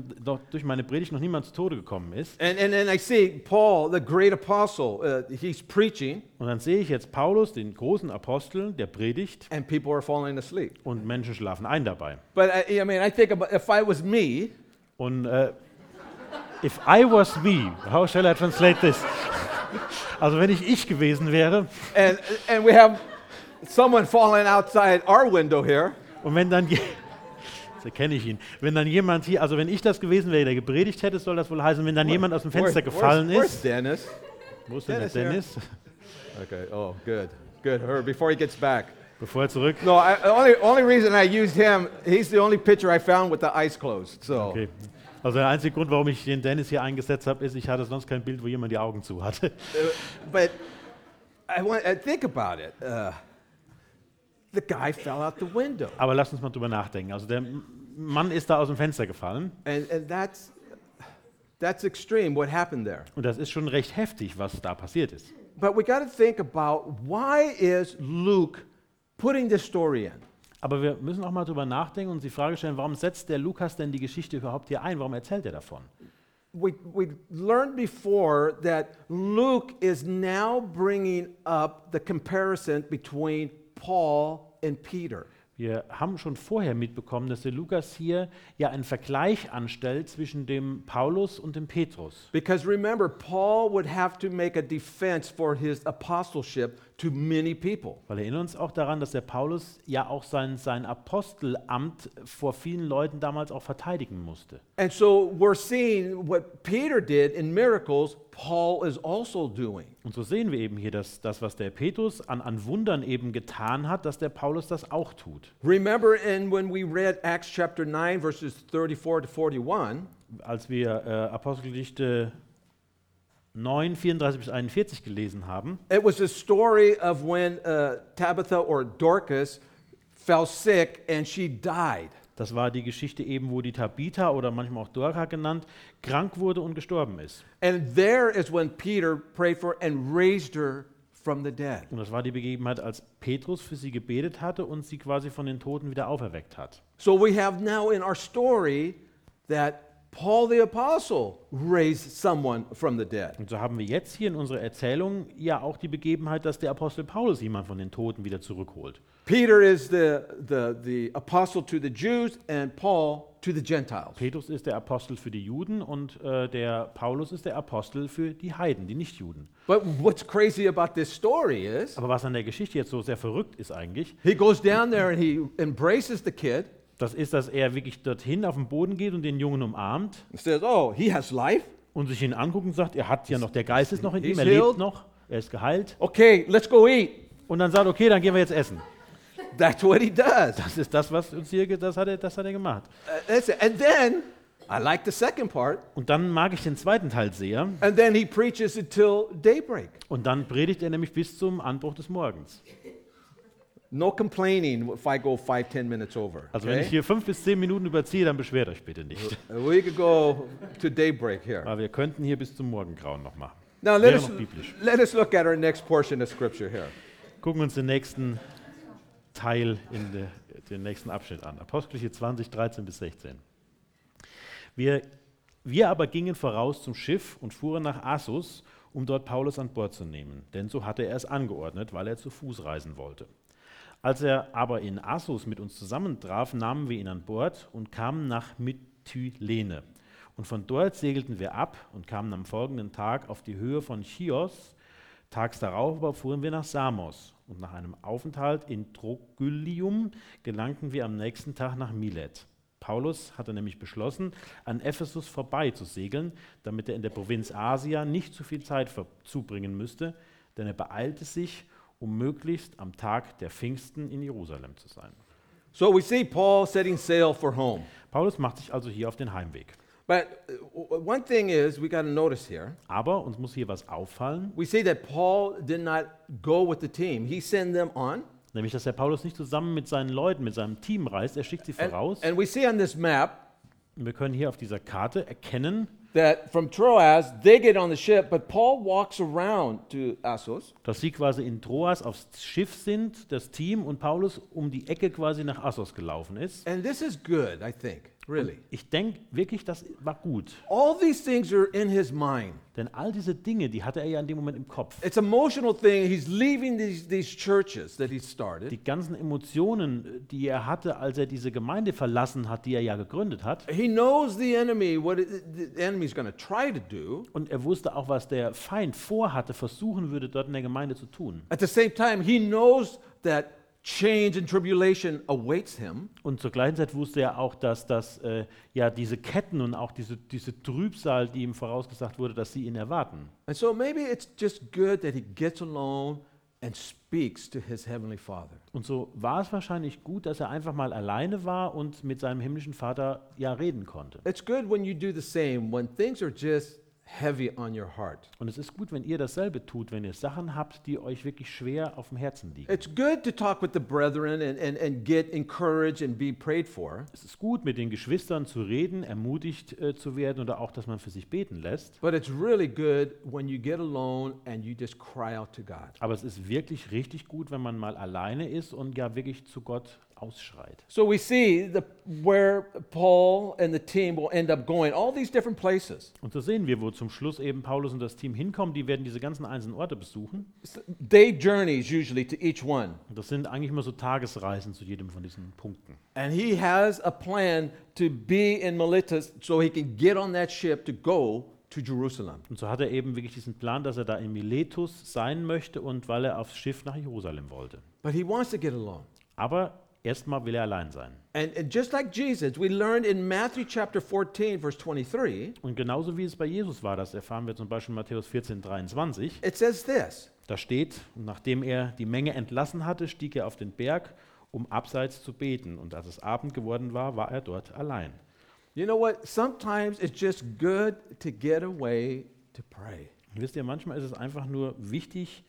zu Tode gekommen ist. And I see Paul, the great apostle, he's preaching. Und dann sehe ich jetzt Paulus, den großen Apostel, der predigt. And people are falling asleep. Und Menschen schlafen ein dabei. But I think about if I was me. Und if I was me, how shall I translate this? Also wenn ich gewesen wäre. And we have someone falling outside our window here. Und wenn dann so kenne ich ihn. Wenn dann jemand hier, also wenn ich das gewesen wäre, der gepredigt hätte, soll das wohl heißen, wenn dann jemand aus dem Fenster gefallen where's ist. Dennis? Wo ist denn der Dennis? Okay. Oh, good. Hurry before he gets back. Bevor er zurück. No, only reason I used him. He's the only picture I found with the eyes closed. So. Okay. Also der einzige Grund, warum ich den Dennis hier eingesetzt habe, ist, ich hatte sonst kein Bild, wo jemand die Augen zu hatte. But I think about it. The guy fell out the window. Aber lass uns mal drüber nachdenken. Also der Mann ist da aus dem Fenster gefallen. And that's extreme what happened there. Und das ist schon recht heftig, was da passiert ist. But we got to think about why is Luke putting this story in? Aber wir müssen auch mal drüber nachdenken und uns die Frage stellen, warum setzt der Lukas denn die Geschichte überhaupt hier ein? Warum erzählt er davon? We learned before that Luke is now bringing up the comparison between Paul and Peter. Wir haben schon vorher mitbekommen, dass der Lukas hier ja einen Vergleich anstellt zwischen dem Paulus und dem Petrus. Because remember, Paul would have to make a defense for his apostleship to many people. Weil erinnern uns auch daran, dass der Paulus ja auch sein Apostelamt vor vielen Leuten damals auch verteidigen musste. And so we're seeing what Peter did in miracles, Paul is also doing. Und so sehen wir eben hier, dass das, was der Petrus an Wundern eben getan hat, dass der Paulus das auch tut. Remember when we read Acts chapter 9 verses 34 to 41, Als wir Apostelgeschichte 9, 34 bis 41 gelesen haben, it was a story of when Tabitha or Dorcas fell sick and she died. das war die Geschichte eben, wo die Tabitha oder manchmal auch Dorka genannt, krank wurde und gestorben ist. And there is when Peter prayed for her and raised her from the dead. Und das war die Begebenheit, als Petrus für sie gebetet hatte und sie quasi von den Toten wieder auferweckt hat. So we have now in our story that Paul the Apostle raised someone from the dead. Und so haben wir jetzt hier in unserer Erzählung ja auch die Begebenheit, dass der Apostel Paulus jemand von den Toten wieder zurückholt. Peter is the apostle to the Jews and Paul to the Gentiles. Petrus ist der Apostel für die Juden und der Paulus ist der Apostel für die Heiden, die Nichtjuden. But what's crazy about this story is Aber was an der Geschichte jetzt so sehr verrückt ist eigentlich, he goes down there and he embraces the kid das ist, dass er wirklich dorthin auf den Boden geht und den Jungen umarmt and says, "Oh, he has life. und sich ihn anguckt und sagt, er hat ja noch, der Geist ist noch in ihm, He's er lebt healed. noch, er ist geheilt. Okay, let's go eat." Und dann sagt, okay, dann gehen wir jetzt essen. That's what he does. Das ist das, was uns hier, das hat er gemacht. That's it. And then I like the second part. Und dann mag ich den zweiten Teil sehr. And then he preaches until daybreak. Und dann predigt er nämlich bis zum Anbruch des Morgens. No complaining if I go 5-10 minutes over. Also wenn ich hier 5 bis 10 Minuten überziehe, dann beschwert euch bitte nicht. We could go to daybreak here. Aber wir könnten hier bis zum Morgengrauen noch machen. Now Wäre noch biblisch. let us look at our next portion of scripture here. Gucken wir uns den nächsten Teil den nächsten Abschnitt an. Apostelgeschichte 20, 13 bis 16. Wir aber gingen voraus zum Schiff und fuhren nach Assos, um dort Paulus an Bord zu nehmen, denn so hatte er es angeordnet, weil er zu Fuß reisen wollte. Als er aber in Assos mit uns zusammentraf, nahmen wir ihn an Bord und kamen nach Mytilene. Und von dort segelten wir ab und kamen am folgenden Tag auf die Höhe von Chios. Tags darauf aber fuhren wir nach Samos. Und nach einem Aufenthalt in Trogylium gelangten wir am nächsten Tag nach Milet. Paulus hatte nämlich beschlossen, an Ephesus vorbei zu segeln, damit er in der Provinz Asia nicht zu viel Zeit zubringen müsste, denn er beeilte sich, um möglichst am Tag der Pfingsten in Jerusalem zu sein. So we see Paul setting sail for home. Paulus macht sich also hier auf den Heimweg. But one thing is we got to notice here. Aber uns muss hier was auffallen, We see that Paul did not go with the team. He sent them on. nämlich dass der Paulus nicht zusammen mit seinen Leuten, mit seinem Team reist, er schickt sie voraus. And we see on this map Und wir können hier auf dieser Karte erkennen, that from Troas, they get on the ship, but Paul walks around to Assos. dass sie quasi in Troas aufs Schiff sind, das Team, und Paulus um die Ecke quasi nach Assos gelaufen ist. And this is good, I think, really. Ich denke wirklich, das war gut. All these things are in his mind. Denn all diese Dinge, die hatte er ja in dem Moment im Kopf. It's an emotional thing. He's leaving these churches that he started. Die ganzen Emotionen, die er hatte, als er diese Gemeinde verlassen hat, die er ja gegründet hat. He knows the enemy, what the enemy's going to try to do. Und er wusste auch, was der Feind vorhatte, versuchen würde, dort in der Gemeinde zu tun. At the same time, he knows that change and tribulation awaits him. Und zur gleichen Zeit wusste er auch, dass ja diese Ketten und auch diese Trübsal, die ihm vorausgesagt wurde, dass sie ihn erwarten. And so maybe it's just good that he gets alone and speaks to his heavenly Father. Und so war es wahrscheinlich gut, dass er einfach mal alleine war und mit seinem himmlischen Vater ja reden konnte. It's good when you do the same, when things are just heavy on your heart. Und es ist gut, wenn ihr dasselbe tut, wenn ihr Sachen habt, die euch wirklich schwer auf dem Herzen liegen. It's good to talk with the brethren and get encouraged and be prayed for. Es ist gut, mit den Geschwistern zu reden, ermutigt zu werden oder auch, dass man für sich beten lässt. But it's really good when you get alone and you just cry out to God. Aber es ist wirklich richtig gut, wenn man mal alleine ist und ja wirklich zu Gott ausschreit. So we see where Paul and the team will end up going, all these different places. Und so sehen wir, wo zum Schluss eben Paulus und das Team hinkommen. Die werden diese ganzen einzelnen Orte besuchen. It's day journeys usually to each one. Und das sind eigentlich immer so Tagesreisen zu jedem von diesen Punkten. And he has a plan to be in Miletus so he can get on that ship to go to Jerusalem. Und so hat er eben wirklich diesen Plan, dass er da in Miletus sein möchte und weil er aufs Schiff nach Jerusalem wollte. But he wants to get alone. Aber erstmal will er allein sein. And just like Jesus, we learned in Matthew chapter 14, verse 23, Und genauso wie es bei Jesus war, das erfahren wir zum Beispiel in Matthäus 14, 23, it says this. da steht, und nachdem er die Menge entlassen hatte, stieg er auf den Berg, um abseits zu beten. Und als es Abend geworden war, war er dort allein. You know what? Sometimes it's just good to get away to pray. Und wisst ihr, manchmal ist es einfach nur wichtig,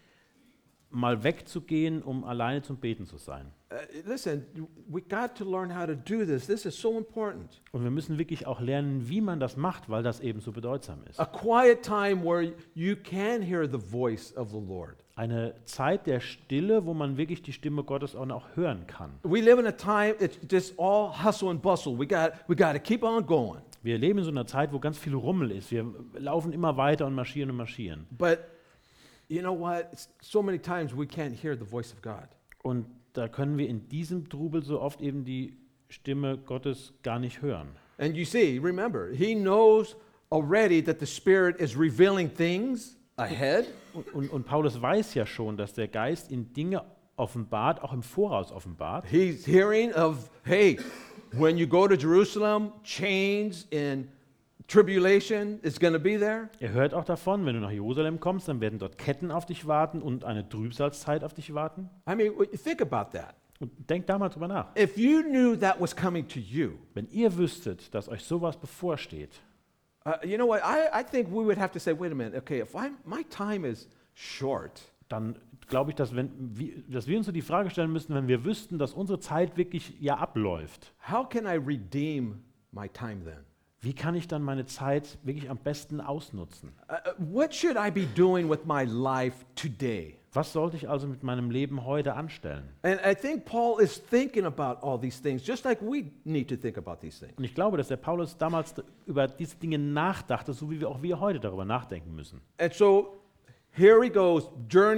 mal wegzugehen, um alleine zum Beten zu sein. Listen, we got to learn how to do this. This is so important. Und wir müssen wirklich auch lernen, wie man das macht, weil das eben so bedeutsam ist. A quiet time where you can hear the voice of the Lord. Eine Zeit der Stille, wo man wirklich die Stimme Gottes auch noch hören kann. We live in a time it's just all hustle and bustle. We got to keep on going. Wir leben in so einer Zeit, wo ganz viel Rummel ist. Wir laufen immer weiter und marschieren und marschieren. But you know what? So many times we can't hear the voice of God. Und da können wir in diesem Trubel so oft eben die Stimme Gottes gar nicht hören. And you see, remember, he knows already that the Spirit is revealing things ahead. Und Paulus weiß ja schon, dass der Geist in Dinge offenbart, auch im Voraus offenbart. He's hearing of, hey, when you go to Jerusalem, chains and tribulation is going to be there. Er hört auch davon, wenn du nach Jerusalem kommst, dann werden dort Ketten auf dich warten und eine Trübsalzeit auf dich warten. I mean, think about that. Und denk da mal drüber nach. If you knew that was coming to you, Wenn ihr wüsstet, dass euch sowas bevorsteht, you know what? I think we would have to say, wait a minute, okay, if my time is short, dann glaube ich, dass wir uns so die Frage stellen müssten, wenn wir wüssten, dass unsere Zeit wirklich ja abläuft. how can I redeem my time then? Wie kann ich dann meine Zeit wirklich am besten ausnutzen? What should I be doing with my life today? Was sollte ich also mit meinem Leben heute anstellen? And I think Paul is thinking about all these things, just like we need to think about these things. Und ich glaube, dass der Paulus damals über diese Dinge nachdachte, so wie wir heute darüber nachdenken müssen. And so here he goes,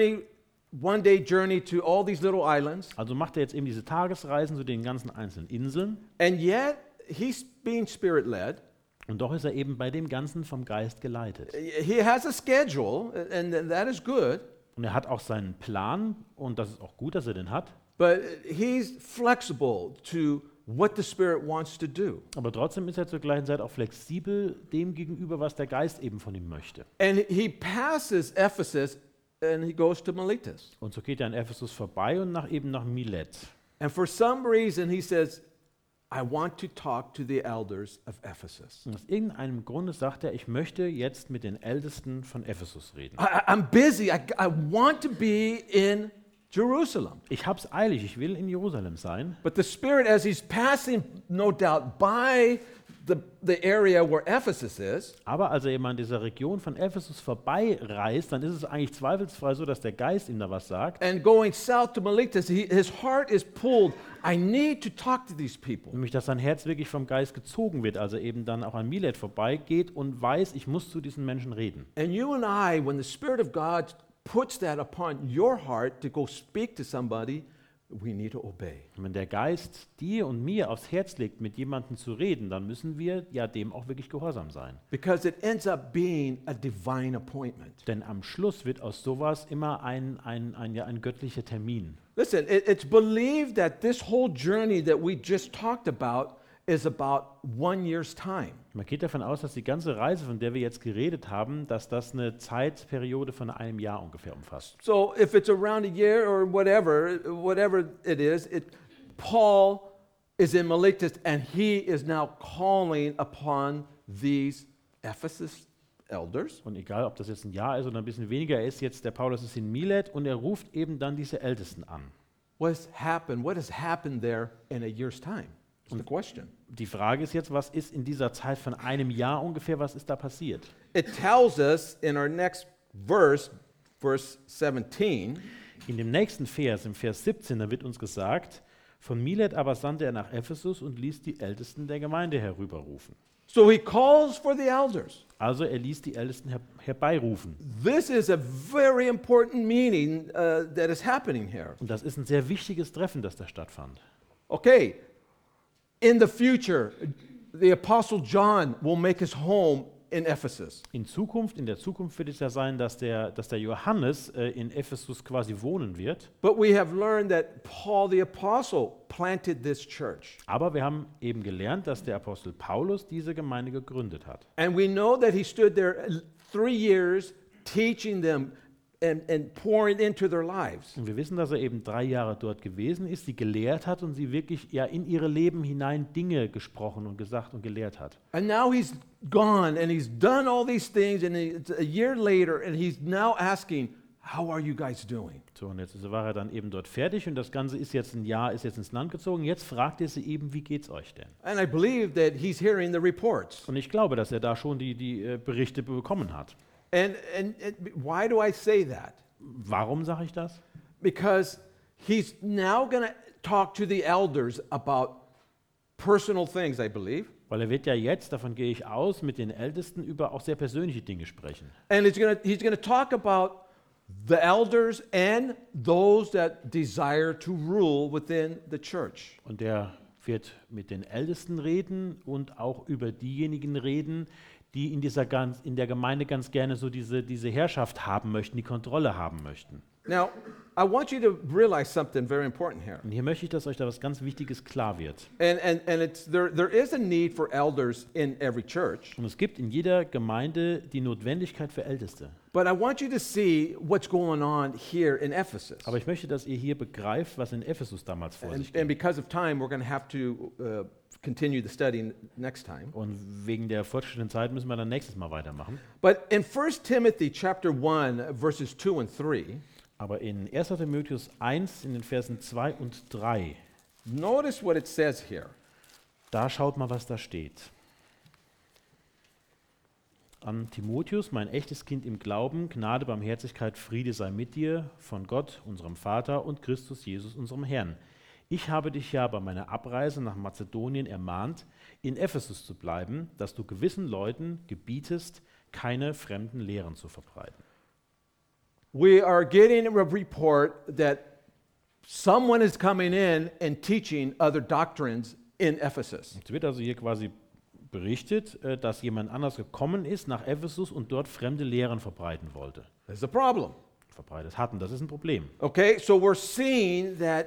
one day journey to all these little islands, Also macht er jetzt eben diese Tagesreisen zu den ganzen einzelnen Inseln. and yet he's being spirit-led. Und doch ist er eben bei dem Ganzen vom Geist geleitet. He has a schedule, and that is good, Und er hat auch seinen Plan, und das ist auch gut, dass er den hat. but he's flexible to what the Spirit wants to do. Aber trotzdem ist er zur gleichen Zeit auch flexibel dem gegenüber, was der Geist eben von ihm möchte. And he passes Ephesus, and he goes to Miletus. Und so geht er an Ephesus vorbei und eben nach Milet. And for some reason, he says, I want to talk to the elders of Ephesus. Und aus irgendeinem Grunde sagt er, ich möchte jetzt mit den Ältesten von Ephesus reden. I'm busy. I want to be in Jerusalem. Ich hab's eilig, ich will in Jerusalem sein. But the Spirit, as he's passing, no doubt, by the area where Ephesus is, Aber als er eben an dieser Region von Ephesus vorbeireist, dann ist es eigentlich zweifelsfrei so, dass der Geist ihm da was sagt. and going south to Miletus, his heart is pulled. I need to talk to these people. Nämlich, dass sein Herz wirklich vom Geist gezogen wird, als er eben dann auch an Milet vorbeigeht und weiß, ich muss zu diesen Menschen reden. And you and I, when the Spirit of God puts that upon your heart to go speak to somebody, we need to obey. Und wenn der Geist dir und mir aufs Herz legt, mit jemandem zu reden, dann müssen wir ja dem auch wirklich gehorsam sein. Because it ends up being a divine appointment. Denn am Schluss wird aus sowas immer ein göttlicher Termin. Listen, it's believed that this whole journey that we just talked about is about 1 year's time. Man geht davon aus, dass die ganze Reise, von der wir jetzt geredet haben, dass das eine Zeitperiode von einem Jahr ungefähr umfasst. So if it's around a year or whatever it is, Paul is in Miletus and he is now calling upon these Ephesus elders. Und egal, ob das jetzt ein Jahr ist oder ein bisschen weniger, er ist jetzt, der Paulus ist in Milet und er ruft eben dann diese Ältesten an. What has happened there in a year's time? Is the question. Die Frage ist jetzt, was ist in dieser Zeit von einem Jahr ungefähr, was ist da passiert? It tells us in our next verse 17, In dem nächsten Vers, im Vers 17, da wird uns gesagt, von Milet aber sandte er nach Ephesus und ließ die Ältesten der Gemeinde herüberrufen. so he calls for the elders. Also er ließ die Ältesten herbeirufen. This is a very important meaning that is happening here. Und das ist ein sehr wichtiges Treffen, das da stattfand. Okay, in the future, the Apostle John will make his home in Ephesus. In der Zukunft wird es ja sein, dass der Johannes in Ephesus quasi wohnen wird. But we have learned that Paul the Apostle planted this church. Aber wir haben eben gelernt, dass der Apostel Paulus diese Gemeinde gegründet hat. And we know that he stood there 3 years teaching them and pouring into their lives. Und wir wissen, dass er eben 3 Jahre dort gewesen ist, sie gelehrt hat und sie wirklich ja in ihre Leben hinein Dinge gesprochen und gesagt und gelehrt hat. And now he's gone and he's done all these things and it's a year later and he's now asking, how are you guys doing? So, und jetzt war er dann eben dort fertig und das Ganze ist jetzt ins Land gezogen. Jetzt fragt er sie eben, wie geht's euch denn? And I believe that he's hearing the reports. Und ich glaube, dass er da schon die Berichte bekommen hat. And why do I say that? Warum sage ich das? Because he's now going to talk to the elders about personal things, I believe. Weil er wird ja jetzt, davon gehe ich aus, mit den Ältesten über auch sehr persönliche Dinge sprechen. And he's going to talk about the elders and those that desire to rule within the church. Und er wird mit den Ältesten reden und auch über diejenigen reden, die in der Gemeinde ganz gerne so diese Herrschaft haben möchten, die Kontrolle haben möchten. Now, I want you to realize something very important here. Und hier möchte ich, dass euch da was ganz Wichtiges klar wird. And there is a need for elders in every church. Und es gibt in jeder Gemeinde die Notwendigkeit für Älteste. But I want you to see what's going on here in Ephesus. Aber ich möchte, dass ihr hier begreift, was in Ephesus damals vor sich And ging. because of time, we're going to have to continue the study next time. Und wegen der fortschrittlichen Zeit müssen wir dann nächstes Mal weitermachen. But in 1 Timothy chapter 1, verses 2 and 3, Aber in 1. Timotheus 1 in den Versen 2 und 3, notice what it says here. da schaut mal, was da steht. An Timotheus, mein echtes Kind im Glauben, Gnade, Barmherzigkeit, Friede sei mit dir, von Gott, unserem Vater und Christus Jesus, unserem Herrn. Ich habe dich ja bei meiner Abreise nach Mazedonien ermahnt, in Ephesus zu bleiben, dass du gewissen Leuten gebietest, keine fremden Lehren zu verbreiten. We are getting a report that someone is coming in and teaching other doctrines in Ephesus. Es wird also hier quasi berichtet, dass jemand anders gekommen ist nach Ephesus und dort fremde Lehren verbreiten wollte. There's a problem. Verbreitet hatten, das ist ein Problem. Okay, so we're seeing that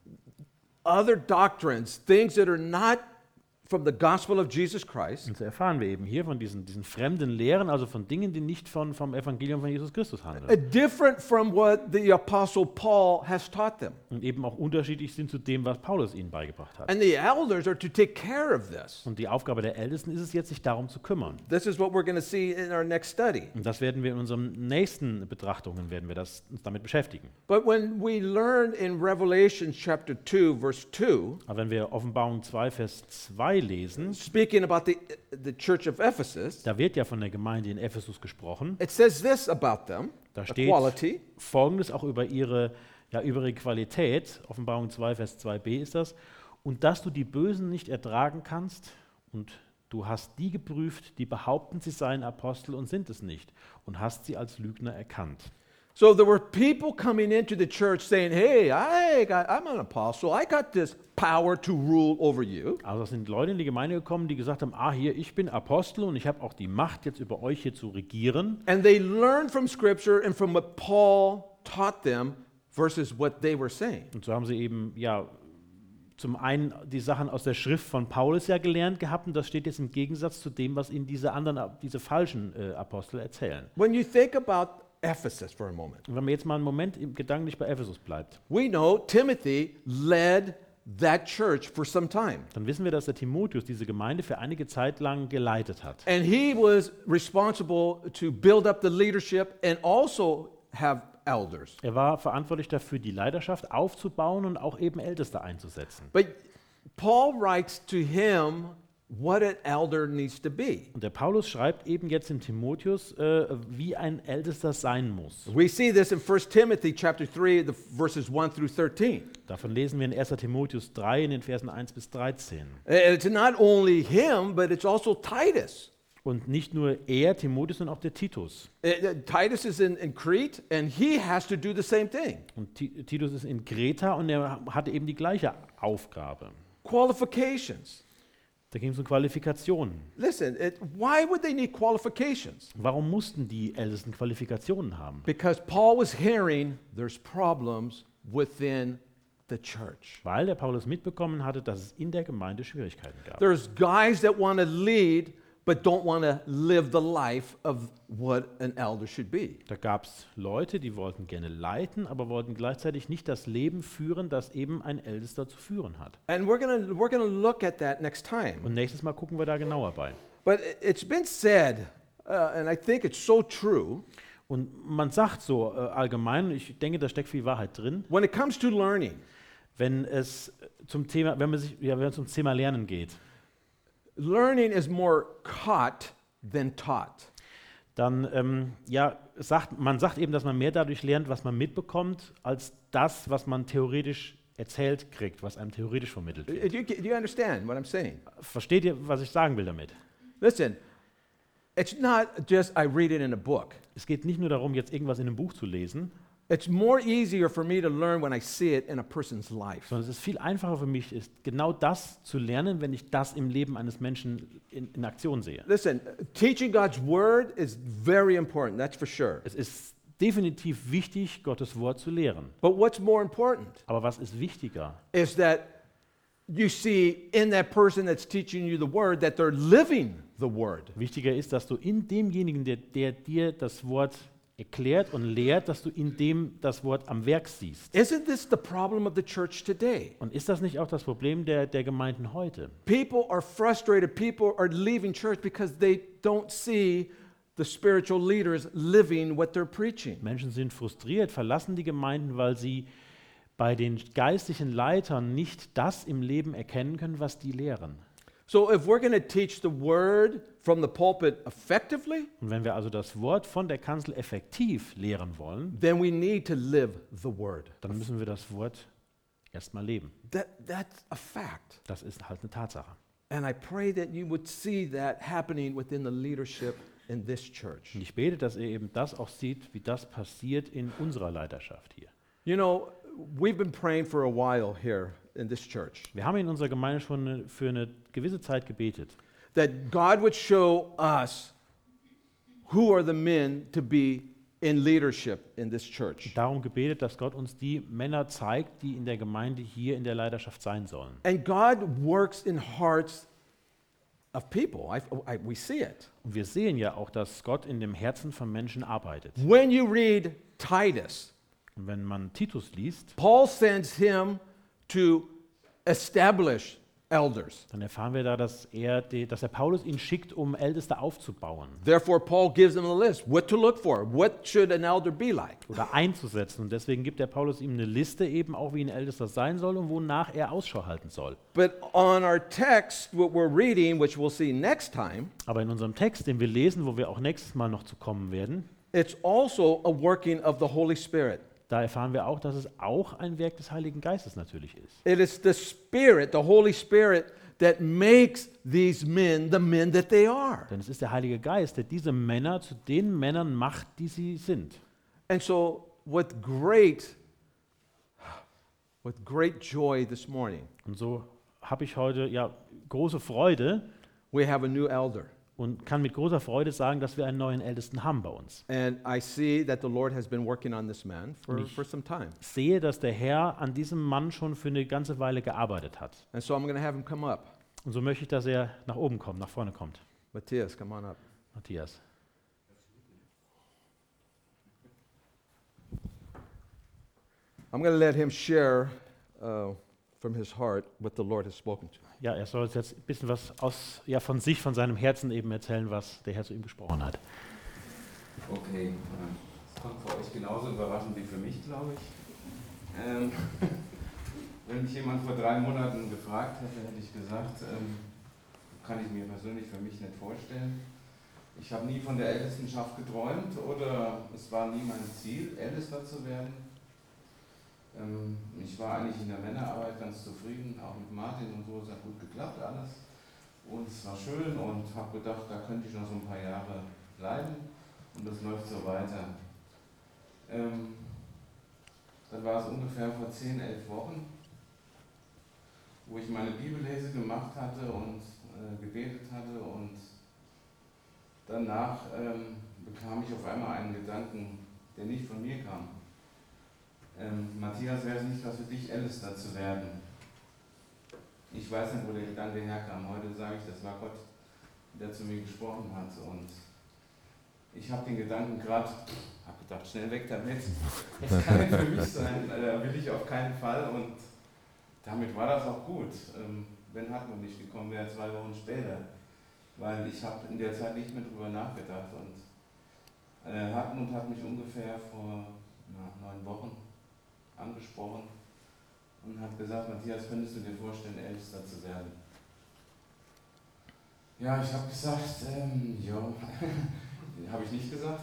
other doctrines, things that are not from the gospel of Jesus Christ, Und so erfahren wir eben hier von diesen fremden Lehren, also von Dingen, die nicht vom Evangelium von Jesus Christus handeln. different from what the apostle Paul has taught them. Und eben auch unterschiedlich sind zu dem, was Paulus ihnen beigebracht hat. And the elders are to take care of this. Und die Aufgabe der Ältesten ist es jetzt, sich darum zu kümmern. This is what we're going to see in our next study. Und das werden wir in unseren nächsten Betrachtungen, uns damit beschäftigen. But when we learn in Revelation chapter 2, verse 2, Aber wenn wir Offenbarung 2, Vers 2 lesen, speaking about the church of Ephesus, da wird ja von der Gemeinde in Ephesus gesprochen. it says this about them, Da the steht quality. Folgendes auch über ihre Qualität, Offenbarung 2, Vers 2b ist das, und dass du die Bösen nicht ertragen kannst und du hast die geprüft, die behaupten, sie seien Apostel und sind es nicht und hast sie als Lügner erkannt. So there were people coming into the church saying, hey, I'm an apostle. I got this power to rule over you. Also es sind Leute in die Gemeinde gekommen, die gesagt haben, hier, ich bin Apostel und ich habe auch die Macht, jetzt über euch hier zu regieren. And they learned from Scripture and from what Paul taught them versus what they were saying. Und so haben sie eben, zum einen die Sachen aus der Schrift von Paulus ja gelernt gehabt und das steht jetzt im Gegensatz zu dem, was ihnen diese falschen Apostel erzählen. When you think about Ephesus for a moment, Und wenn man jetzt mal einen Moment gedanklich bei Ephesus bleibt, we know Timothy led that church for some time. dann wissen wir, dass der Timotheus diese Gemeinde für einige Zeit lang geleitet hat. And he was responsible to build up the leadership and also have elders. Er war verantwortlich dafür, die Leiterschaft aufzubauen und auch eben Älteste einzusetzen. But Paul writes to him what an elder needs to be. Und der Paulus schreibt eben jetzt in Timotheus, wie ein Ältester sein muss. We see this in 1 Timothy chapter 3, the verses 1 through 13. Davon lesen wir in 1. Timotheus 3 in den Versen 1 bis 13. And it's not only him, but it's also Titus. Und nicht nur er, Timotheus, sondern auch der Titus. Titus is in Crete, and he has to do the same thing. Und Titus ist in Kreta und er hatte eben die gleiche Aufgabe. Qualifications. Da ging es um Qualifikationen. Listen, why would they need qualifications? Warum mussten die Ältesten Qualifikationen haben? Because Paul was hearing there's problems within the church. Weil der Paulus mitbekommen hatte, dass es in der Gemeinde Schwierigkeiten gab. There's guys that want to lead but don't want to live the life of what an elder should be. Da gab es Leute, die wollten gerne leiten, aber wollten gleichzeitig nicht das Leben führen, das eben ein Ältester zu führen hat. And we're gonna look at that next time. Und nächstes Mal gucken wir da genauer bei. But it's been said, and I think it's so true, Und man sagt so allgemein, ich denke, da steckt viel Wahrheit drin, when it comes to learning, wenn es zum Thema, wenn es zum Thema Lernen geht, learning is more caught than taught. dann man sagt eben, dass man mehr dadurch lernt, was man mitbekommt, als das, was man theoretisch erzählt kriegt, was einem theoretisch vermittelt wird. Do you understand what I'm saying? Versteht ihr, was ich sagen will damit? Listen, it's not just I read it in a book. Es geht nicht nur darum, jetzt irgendwas in einem Buch zu lesen, It's more easier for me to learn when I see it in a person's life. sondern es ist viel einfacher für mich, ist genau das zu lernen, wenn ich das im Leben eines Menschen in Aktion sehe. Listen, teaching God's word is very important, that's for sure. Es ist definitiv wichtig, Gottes Wort zu lehren. But what's more important Aber was ist wichtiger? is that you see in that person that's teaching you the word that they're living the word. Wichtiger ist, dass du in demjenigen, der dir das Wort erklärt und lehrt, dass du in dem das Wort am Werk siehst. Isn't this the problem of the church today? Und ist das nicht auch das Problem der Gemeinden heute? People are frustrated, people are leaving church because they don't see the spiritual leaders living what they're preaching. Menschen sind frustriert, verlassen die Gemeinden, weil sie bei den geistlichen Leitern nicht das im Leben erkennen können, was die lehren. So if we're going to teach the word from the pulpit effectively, Und wenn wir also das Wort von der Kanzel effektiv lehren wollen, then we need to live the word. dann müssen wir das Wort erstmal leben. That's a fact. Das ist halt eine Tatsache. And I pray that you would see that happening within the leadership in this church. Und ich bete, dass ihr eben das auch seht, wie das passiert in unserer Leiterschaft hier. You know, we've been praying for a while here in this church Wir haben in unserer Gemeinde schon für eine gewisse Zeit gebetet, that God would show us who are the men to be in leadership in this church. darum gebetet, dass Gott uns die Männer zeigt, die in der Gemeinde hier in der Leiterschaft sein sollen. And God works in hearts of people. We see it. Und wir sehen ja auch, dass Gott in dem Herzen von Menschen arbeitet. When you read Titus, Und wenn man Titus liest, Paul sends him to establish elders. dann erfahren wir da, dass der Paulus ihn schickt, um Älteste aufzubauen Therefore, Paul gives him a list what to look for. What should an elder be like? oder einzusetzen. Und deswegen gibt der Paulus ihm eine Liste eben auch, wie ein Ältester sein soll und wonach er Ausschau halten soll. But on our text, what we're reading, which we'll see next time, Aber in unserem Text, den wir lesen, wo wir auch nächstes Mal noch zu kommen werden, it's also a working of the Holy Spirit. da erfahren wir auch, dass es auch ein Werk des Heiligen Geistes natürlich ist. It is the Spirit, the Holy Spirit, that makes these men the men that they are. Denn es ist der Heilige Geist, der diese Männer zu den Männern macht, die sie sind. And so, with great joy this morning, Und so habe ich heute große Freude we have a new elder. und kann mit großer Freude sagen, dass wir einen neuen Ältesten haben bei uns. And I see that the Lord has been working on this man Nicht. for some time. Sehe, dass der Herr an diesem Mann schon für eine ganze Weile gearbeitet hat. And so I'm going to have him come up. Und so möchte ich, dass er nach oben kommt, nach vorne kommt. Matthias, come on up. Matthias. I'm going to let him share from his heart what the Lord has spoken to. Ja, er soll uns jetzt ein bisschen was von sich, von seinem Herzen eben erzählen, was der Herr zu ihm gesprochen hat. Okay, es kommt für euch genauso überraschend wie für mich, glaube ich. Wenn mich jemand vor 3 Monaten gefragt hätte, hätte ich gesagt, kann ich mir persönlich für mich nicht vorstellen. Ich habe nie von der Ältestenschaft geträumt oder es war nie mein Ziel, Ältester zu werden. Ich war eigentlich in der Männerarbeit ganz zufrieden, auch mit Martin und so, es hat gut geklappt alles. Und es war schön und habe gedacht, da könnte ich noch so ein paar Jahre bleiben und das läuft so weiter. Dann war es ungefähr vor 10, 11 Wochen, wo ich meine Bibellese gemacht hatte und gebetet hatte und danach bekam ich auf einmal einen Gedanken, der nicht von mir kam. Matthias, wäre es nicht was für dich, Alistair zu werden? Ich weiß nicht, wo der Gedanke herkam. Heute sage ich, das war Gott, der zu mir gesprochen hat. Und ich habe den Gedanken gerade, habe gedacht, schnell weg damit. Das kann nicht für mich sein, will ich auf keinen Fall. Und damit war das auch gut. Wenn Hartmut nicht gekommen wäre, 2 Wochen später. Weil ich habe in der Zeit nicht mehr drüber nachgedacht. Und Hartmut hat mich ungefähr vor 9 Wochen angesprochen und hat gesagt, Matthias, könntest du dir vorstellen, Ältester zu werden? Ja, ich habe gesagt, ja, habe ich nicht gesagt.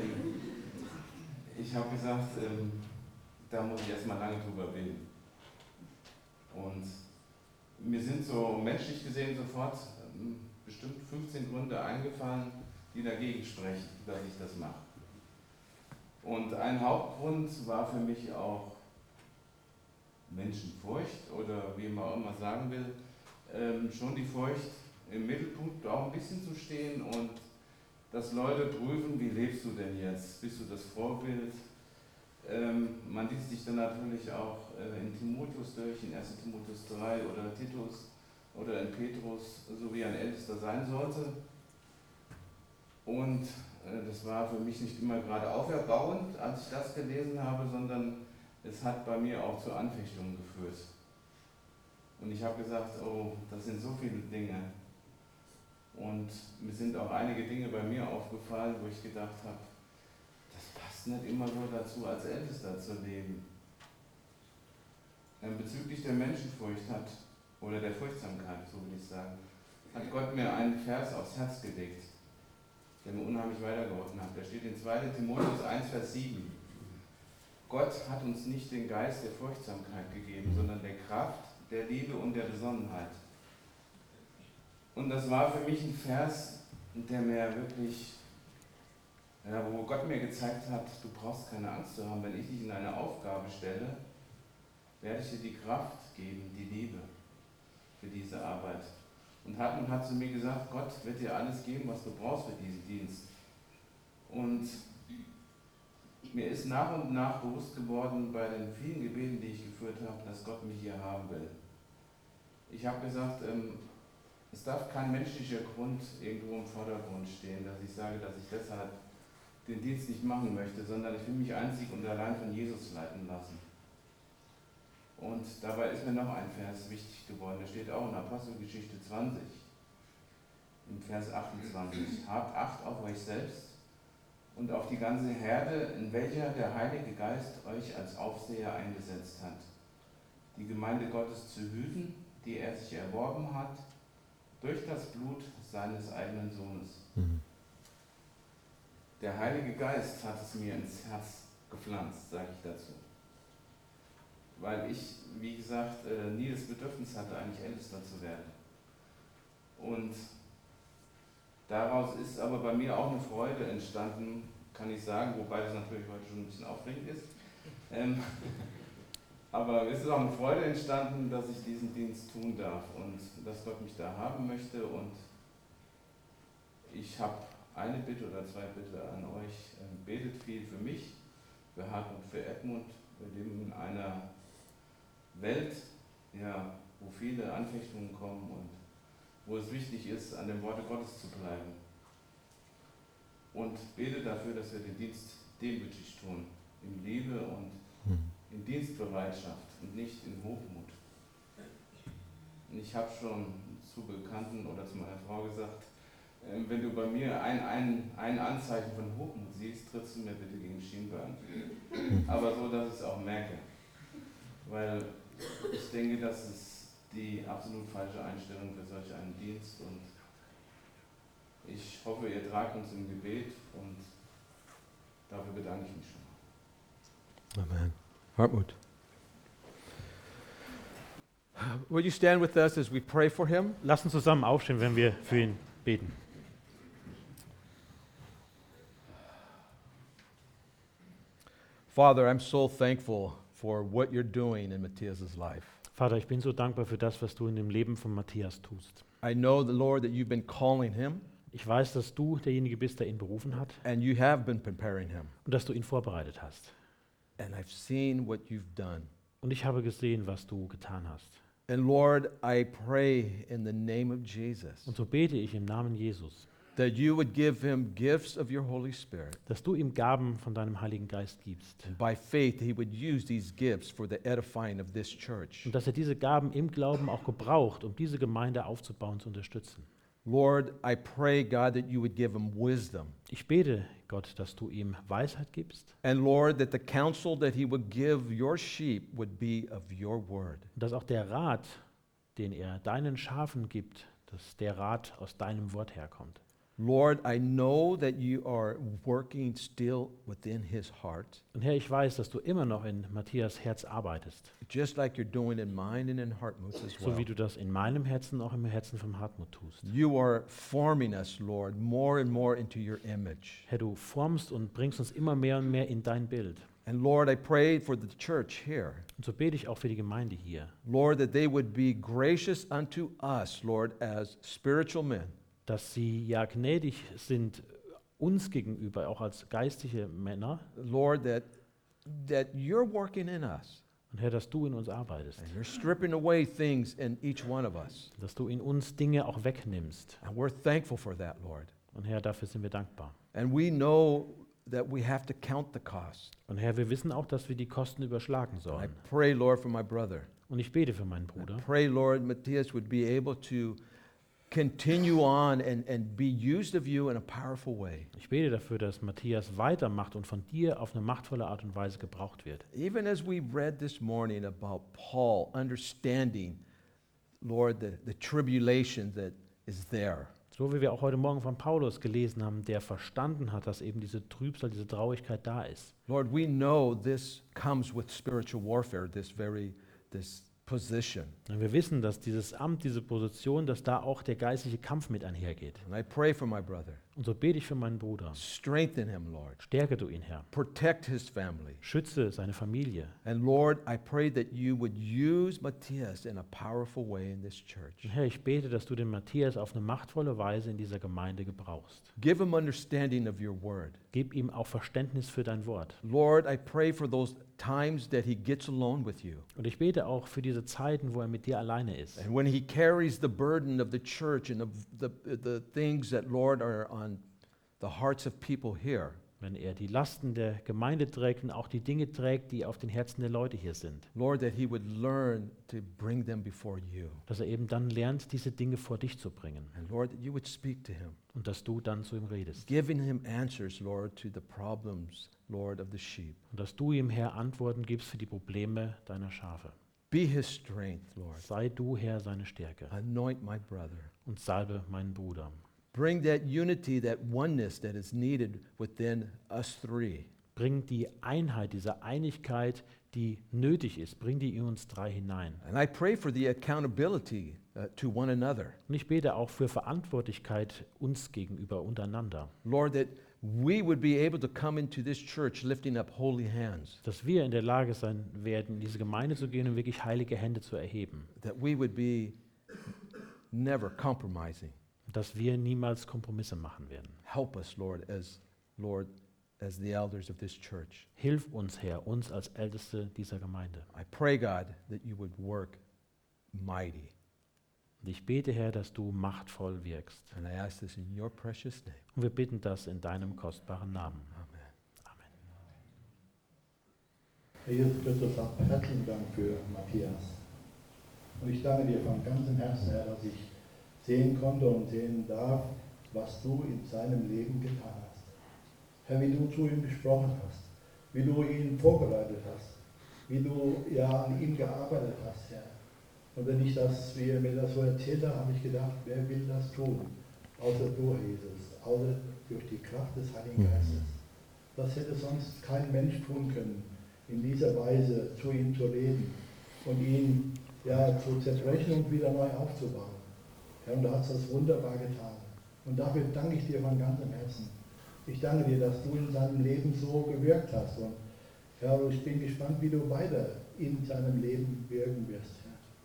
Ich habe gesagt, da muss ich erstmal lange drüber reden. Und mir sind so menschlich gesehen sofort bestimmt 15 Gründe eingefallen, die dagegen sprechen, dass ich das mache. Und ein Hauptgrund war für mich auch Menschenfurcht oder wie man auch immer sagen will, schon die Furcht im Mittelpunkt auch ein bisschen zu stehen und dass Leute prüfen, wie lebst du denn jetzt? Bist du das Vorbild? Man liest sich dann natürlich auch in Timotheus durch, in 1. Timotheus 3 oder Titus oder in Petrus, so wie ein Ältester sein sollte. Und das war für mich nicht immer gerade auferbauend, als ich das gelesen habe, sondern es hat bei mir auch zu Anfechtungen geführt. Und ich habe gesagt, oh, das sind so viele Dinge. Und mir sind auch einige Dinge bei mir aufgefallen, wo ich gedacht habe, das passt nicht immer so dazu, als Ältester zu leben. Bezüglich der Menschenfurcht oder der Furchtsamkeit, so will ich sagen, hat Gott mir einen Vers aufs Herz gelegt, der mir unheimlich weitergeholfen hat. Der steht in 2. Timotheus 1, Vers 7. Gott hat uns nicht den Geist der Furchtsamkeit gegeben, sondern der Kraft, der Liebe und der Besonnenheit. Und das war für mich ein Vers, der mir wirklich, wo Gott mir gezeigt hat, du brauchst keine Angst zu haben, wenn ich dich in eine Aufgabe stelle, werde ich dir die Kraft geben, die Liebe für diese Arbeit. Und Hartmut hat zu mir gesagt, Gott wird dir alles geben, was du brauchst für diesen Dienst. Und mir ist nach und nach bewusst geworden, bei den vielen Gebeten, die ich geführt habe, dass Gott mich hier haben will. Ich habe gesagt, es darf kein menschlicher Grund irgendwo im Vordergrund stehen, dass ich sage, dass ich deshalb den Dienst nicht machen möchte, sondern ich will mich einzig und allein von Jesus leiten lassen. Und dabei ist mir noch ein Vers wichtig geworden, der steht auch in Apostelgeschichte 20, im Vers 28. Habt Acht auf euch selbst und auf die ganze Herde, in welcher der Heilige Geist euch als Aufseher eingesetzt hat, die Gemeinde Gottes zu hüten, die er sich erworben hat, durch das Blut seines eigenen Sohnes. Mhm. Der Heilige Geist hat es mir ins Herz gepflanzt, sage ich dazu. Weil ich, wie gesagt, nie das Bedürfnis hatte, eigentlich Ältester zu werden. Und daraus ist aber bei mir auch eine Freude entstanden, kann ich sagen, wobei das natürlich heute schon ein bisschen aufregend ist. Aber es ist auch eine Freude entstanden, dass ich diesen Dienst tun darf und dass Gott mich da haben möchte. Und ich habe eine Bitte oder 2 Bitte an euch. Betet viel für mich, für Hartmut, für Edmund. Wir leben in einer Welt, ja, wo viele Anfechtungen kommen und wo es wichtig ist, an dem Worte Gottes zu bleiben. Und betet dafür, dass wir den Dienst demütig tun, in Liebe und in Dienstbereitschaft und nicht in Hochmut. Und ich habe schon zu Bekannten oder zu meiner Frau gesagt, wenn du bei mir ein Anzeichen von Hochmut siehst, trittst du mir bitte gegen den Schienbein. Aber so, dass ich es auch merke. Weil ich denke, das ist die absolut falsche Einstellung für solch einen Dienst. Und ich hoffe, ihr tragt uns im Gebet und dafür bedanke ich mich schon mal. Amen. Hartmut. Will you stand with us as we pray for him? Lass uns zusammen aufstehen, wenn wir für ihn beten. Father, I'm so thankful for what you're doing in Matthias' life. Vater, ich bin so dankbar für das, was du in dem Leben von Matthias tust. I know, the Lord, that you've been calling him Ich weiß, dass du derjenige bist, der ihn berufen hat and you have been preparing him. und dass du ihn vorbereitet hast. And I've seen what you've done. Und ich habe gesehen, was du getan hast. And Lord, I pray in the name of Jesus Und so bete ich im Namen Jesus, that you would give him gifts of your Holy Spirit. dass du ihm Gaben von deinem Heiligen Geist gibst. And by faith, he would use these gifts for the edifying of this church. Und dass er diese Gaben im Glauben auch gebraucht, um diese Gemeinde aufzubauen und zu unterstützen. Lord, I pray, God, that you would give him wisdom. Ich bete, Gott, dass du ihm Weisheit gibst And Lord, that the counsel that he would give your sheep would be of your word. und dass auch der Rat, den er deinen Schafen gibt, dass der Rat aus deinem Wort herkommt. Lord, I know that you are working still within his heart, Und Herr, ich weiß, dass du immer noch in Matthias Herz arbeitest, just like you're doing in mine and in Hartmut's as so well. wie du das in meinem Herzen, auch im Herzen von Hartmut tust. You are forming us, Lord, more and more into your image. Herr, du formst und bringst uns immer mehr und mehr in dein Bild. And Lord, I pray for the church here. Und so bete ich auch für die Gemeinde hier, Lord, that they would be gracious unto us, Lord, as spiritual men. dass sie ja gnädig sind uns gegenüber, auch als geistliche Männer. Lord, that you're working in us. Und Herr, dass du in uns arbeitest, And you're stripping away things in each one of us. dass du in uns Dinge auch wegnimmst. And we're thankful for that, Lord. Und Herr, dafür sind wir dankbar. And we know that we have to count the cost. Und Herr, wir wissen auch, dass wir die Kosten überschlagen I sollen. pray, Lord, for my brother. Und ich bete für meinen I Bruder. pray, Lord, Matthias would be able to continue on and be used of you in a powerful way. Ich bete dafür, dass Matthias weitermacht und von dir auf eine machtvolle Art und Weise gebraucht wird. Even as we read this morning about Paul understanding, Lord, the tribulation that is there. So wie wir auch heute Morgen von Paulus gelesen haben, der verstanden hat, dass eben diese Trübsal, diese Traurigkeit da ist. Lord, we know this comes with spiritual warfare, this position. Und wir wissen, dass dieses Amt, diese Position, dass da auch der geistliche Kampf mit einhergeht. And I pray for my brother. Und so bete ich für meinen Bruder. Strengthen him, Lord. Stärke du ihn, Herr. Protect his family. Schütze seine Familie. And Lord, I pray that you would use Matthias in a powerful way in this church. Und Herr, ich bete, dass du den Matthias auf eine machtvolle Weise in dieser Gemeinde gebrauchst. Give him understanding of your word. Gib ihm auch Verständnis für dein Wort. Lord, I pray for those times that he gets alone with you. Und ich bete auch für diese Zeiten, wo er mit dir alleine ist. And when he carries the burden of the church and of the things that, Lord, are on the hearts of people here. Wenn er die Lasten der Gemeinde trägt und auch die Dinge trägt, die auf den Herzen der Leute hier sind. Lord, that he would learn to bring them before you. Dass er eben dann lernt, diese Dinge vor dich zu bringen. And Lord, that you would speak to him, Und dass du dann zu ihm redest. giving him answers, Lord, to the problems, Lord, of the sheep. Und dass du ihm, Herr, Antworten gibst für die Probleme deiner Schafe. Be his strength, Lord. Sei du, Herr, seine Stärke. Anoint my brother. Und salbe meinen Bruder. Bring that unity, that oneness that is needed within us three. Bring die Einheit, diese Einigkeit, die nötig ist, bring die in uns drei hinein. And I pray for the accountability to one another. Und ich bete auch für Verantwortlichkeit uns gegenüber, untereinander. Lord, that we would be able to come into this church lifting up holy hands. Dass wir in der Lage sein werden, in diese Gemeinde zu gehen und wirklich heilige Hände zu erheben. That we would be never compromising. Dass wir niemals Kompromisse machen werden. Help us, Lord, as the elders of this church. Hilf uns, Herr, uns als Älteste dieser Gemeinde. I pray, God, that you would work mighty. Und ich bete, Herr, dass du machtvoll wirkst. And I ask this in your precious name. Und wir bitten das in deinem kostbaren Namen. Amen. Amen. Herr Jesus Christus, herzlichen Dank für Matthias. Und ich danke dir von ganzem Herzen, Herr, dass ich sehen konnte und sehen darf, was du in seinem Leben getan hast. Herr, wie du zu ihm gesprochen hast, wie du ihn vorbereitet hast, wie du ja an ihm gearbeitet hast, Herr. Und wenn ich das, wie er mir das so erzählt hat, habe ich gedacht, wer will das tun, außer du, Jesus, außer durch die Kraft des Heiligen Geistes. Das hätte sonst kein Mensch tun können, in dieser Weise zu ihm zu reden und ihn ja zu zerbrechen und wieder neu aufzubauen. Herr, und du hast das wunderbar getan. Und dafür danke ich dir von ganzem Herzen. Ich danke dir, dass du in seinem Leben so gewirkt hast. Und Herr, ich bin gespannt, wie du weiter in seinem Leben wirken wirst, Herr.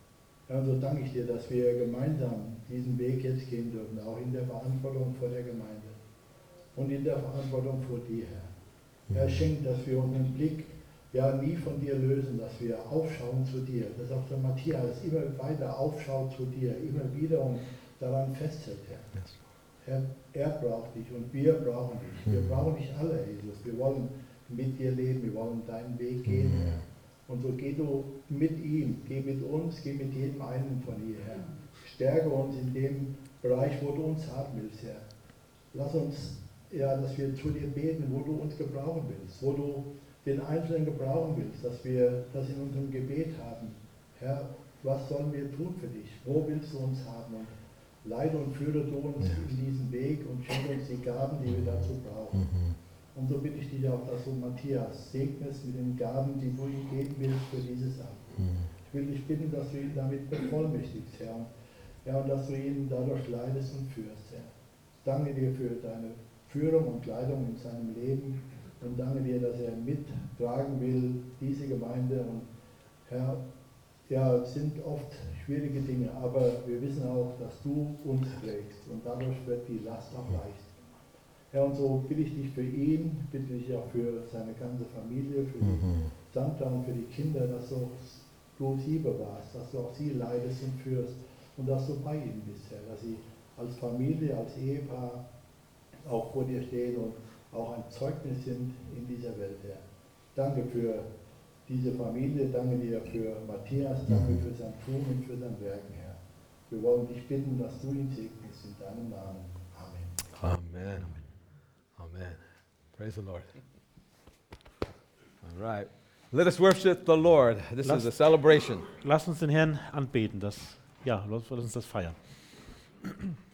Ja, und so danke ich dir, dass wir gemeinsam diesen Weg jetzt gehen dürfen, auch in der Verantwortung vor der Gemeinde und in der Verantwortung vor dir, Herr. Herr, schenkt, dass wir unseren Blick ja nie von dir lösen, dass wir aufschauen zu dir, dass auch der Matthias immer weiter aufschaut zu dir, immer wieder und daran festhält, Herr. Herr, er braucht dich und wir brauchen dich. Wir brauchen dich alle, Jesus. Wir wollen mit dir leben, wir wollen deinen Weg gehen, Herr. Und so geh du mit ihm, geh mit uns, geh mit jedem einen von hier, Herr. Stärke uns in dem Bereich, wo du uns haben willst, Herr. Lass uns, ja, dass wir zu dir beten, wo du uns gebrauchen willst, wo du den Einzelnen gebrauchen willst, dass wir das in unserem Gebet haben. Herr, was sollen wir tun für dich? Wo willst du uns haben? Und leite und führe du uns in diesen Weg und schenke uns die Gaben, die wir dazu brauchen. Und so bitte ich dich auch, dass du Matthias segnest mit den Gaben, die du ihm geben willst für dieses Amt. Ich will dich bitten, dass du ihn damit bevollmächtigst, Herr. Ja, und dass du ihn dadurch leitest und führst, Herr. Danke dir für deine Führung und Leitung in seinem Leben und danke dir, dass er mittragen will, diese Gemeinde. Und Herr, ja, es sind oft schwierige Dinge, aber wir wissen auch, dass du uns trägst und dadurch wird die Last auch leicht. Ja, und so bitte ich dich für ihn, bitte ich auch für seine ganze Familie, für die Sandra und für die Kinder, dass du sie bewahrst, dass du auch sie leitest und führst und dass du bei ihnen bist, Herr, dass sie als Familie, als Ehepaar auch vor dir stehen und auch ein Zeugnis sind in dieser Welt, Herr. Danke für diese Familie, danke dir für Matthias, danke für sein Tun und für sein Werken, Herr. Wir wollen dich bitten, dass du ihn segnest in deinem Namen. Amen. Amen. Amen. Praise the Lord. All right. Let us worship the Lord. This is a celebration. Lass uns den Herrn anbeten. Lass uns das feiern.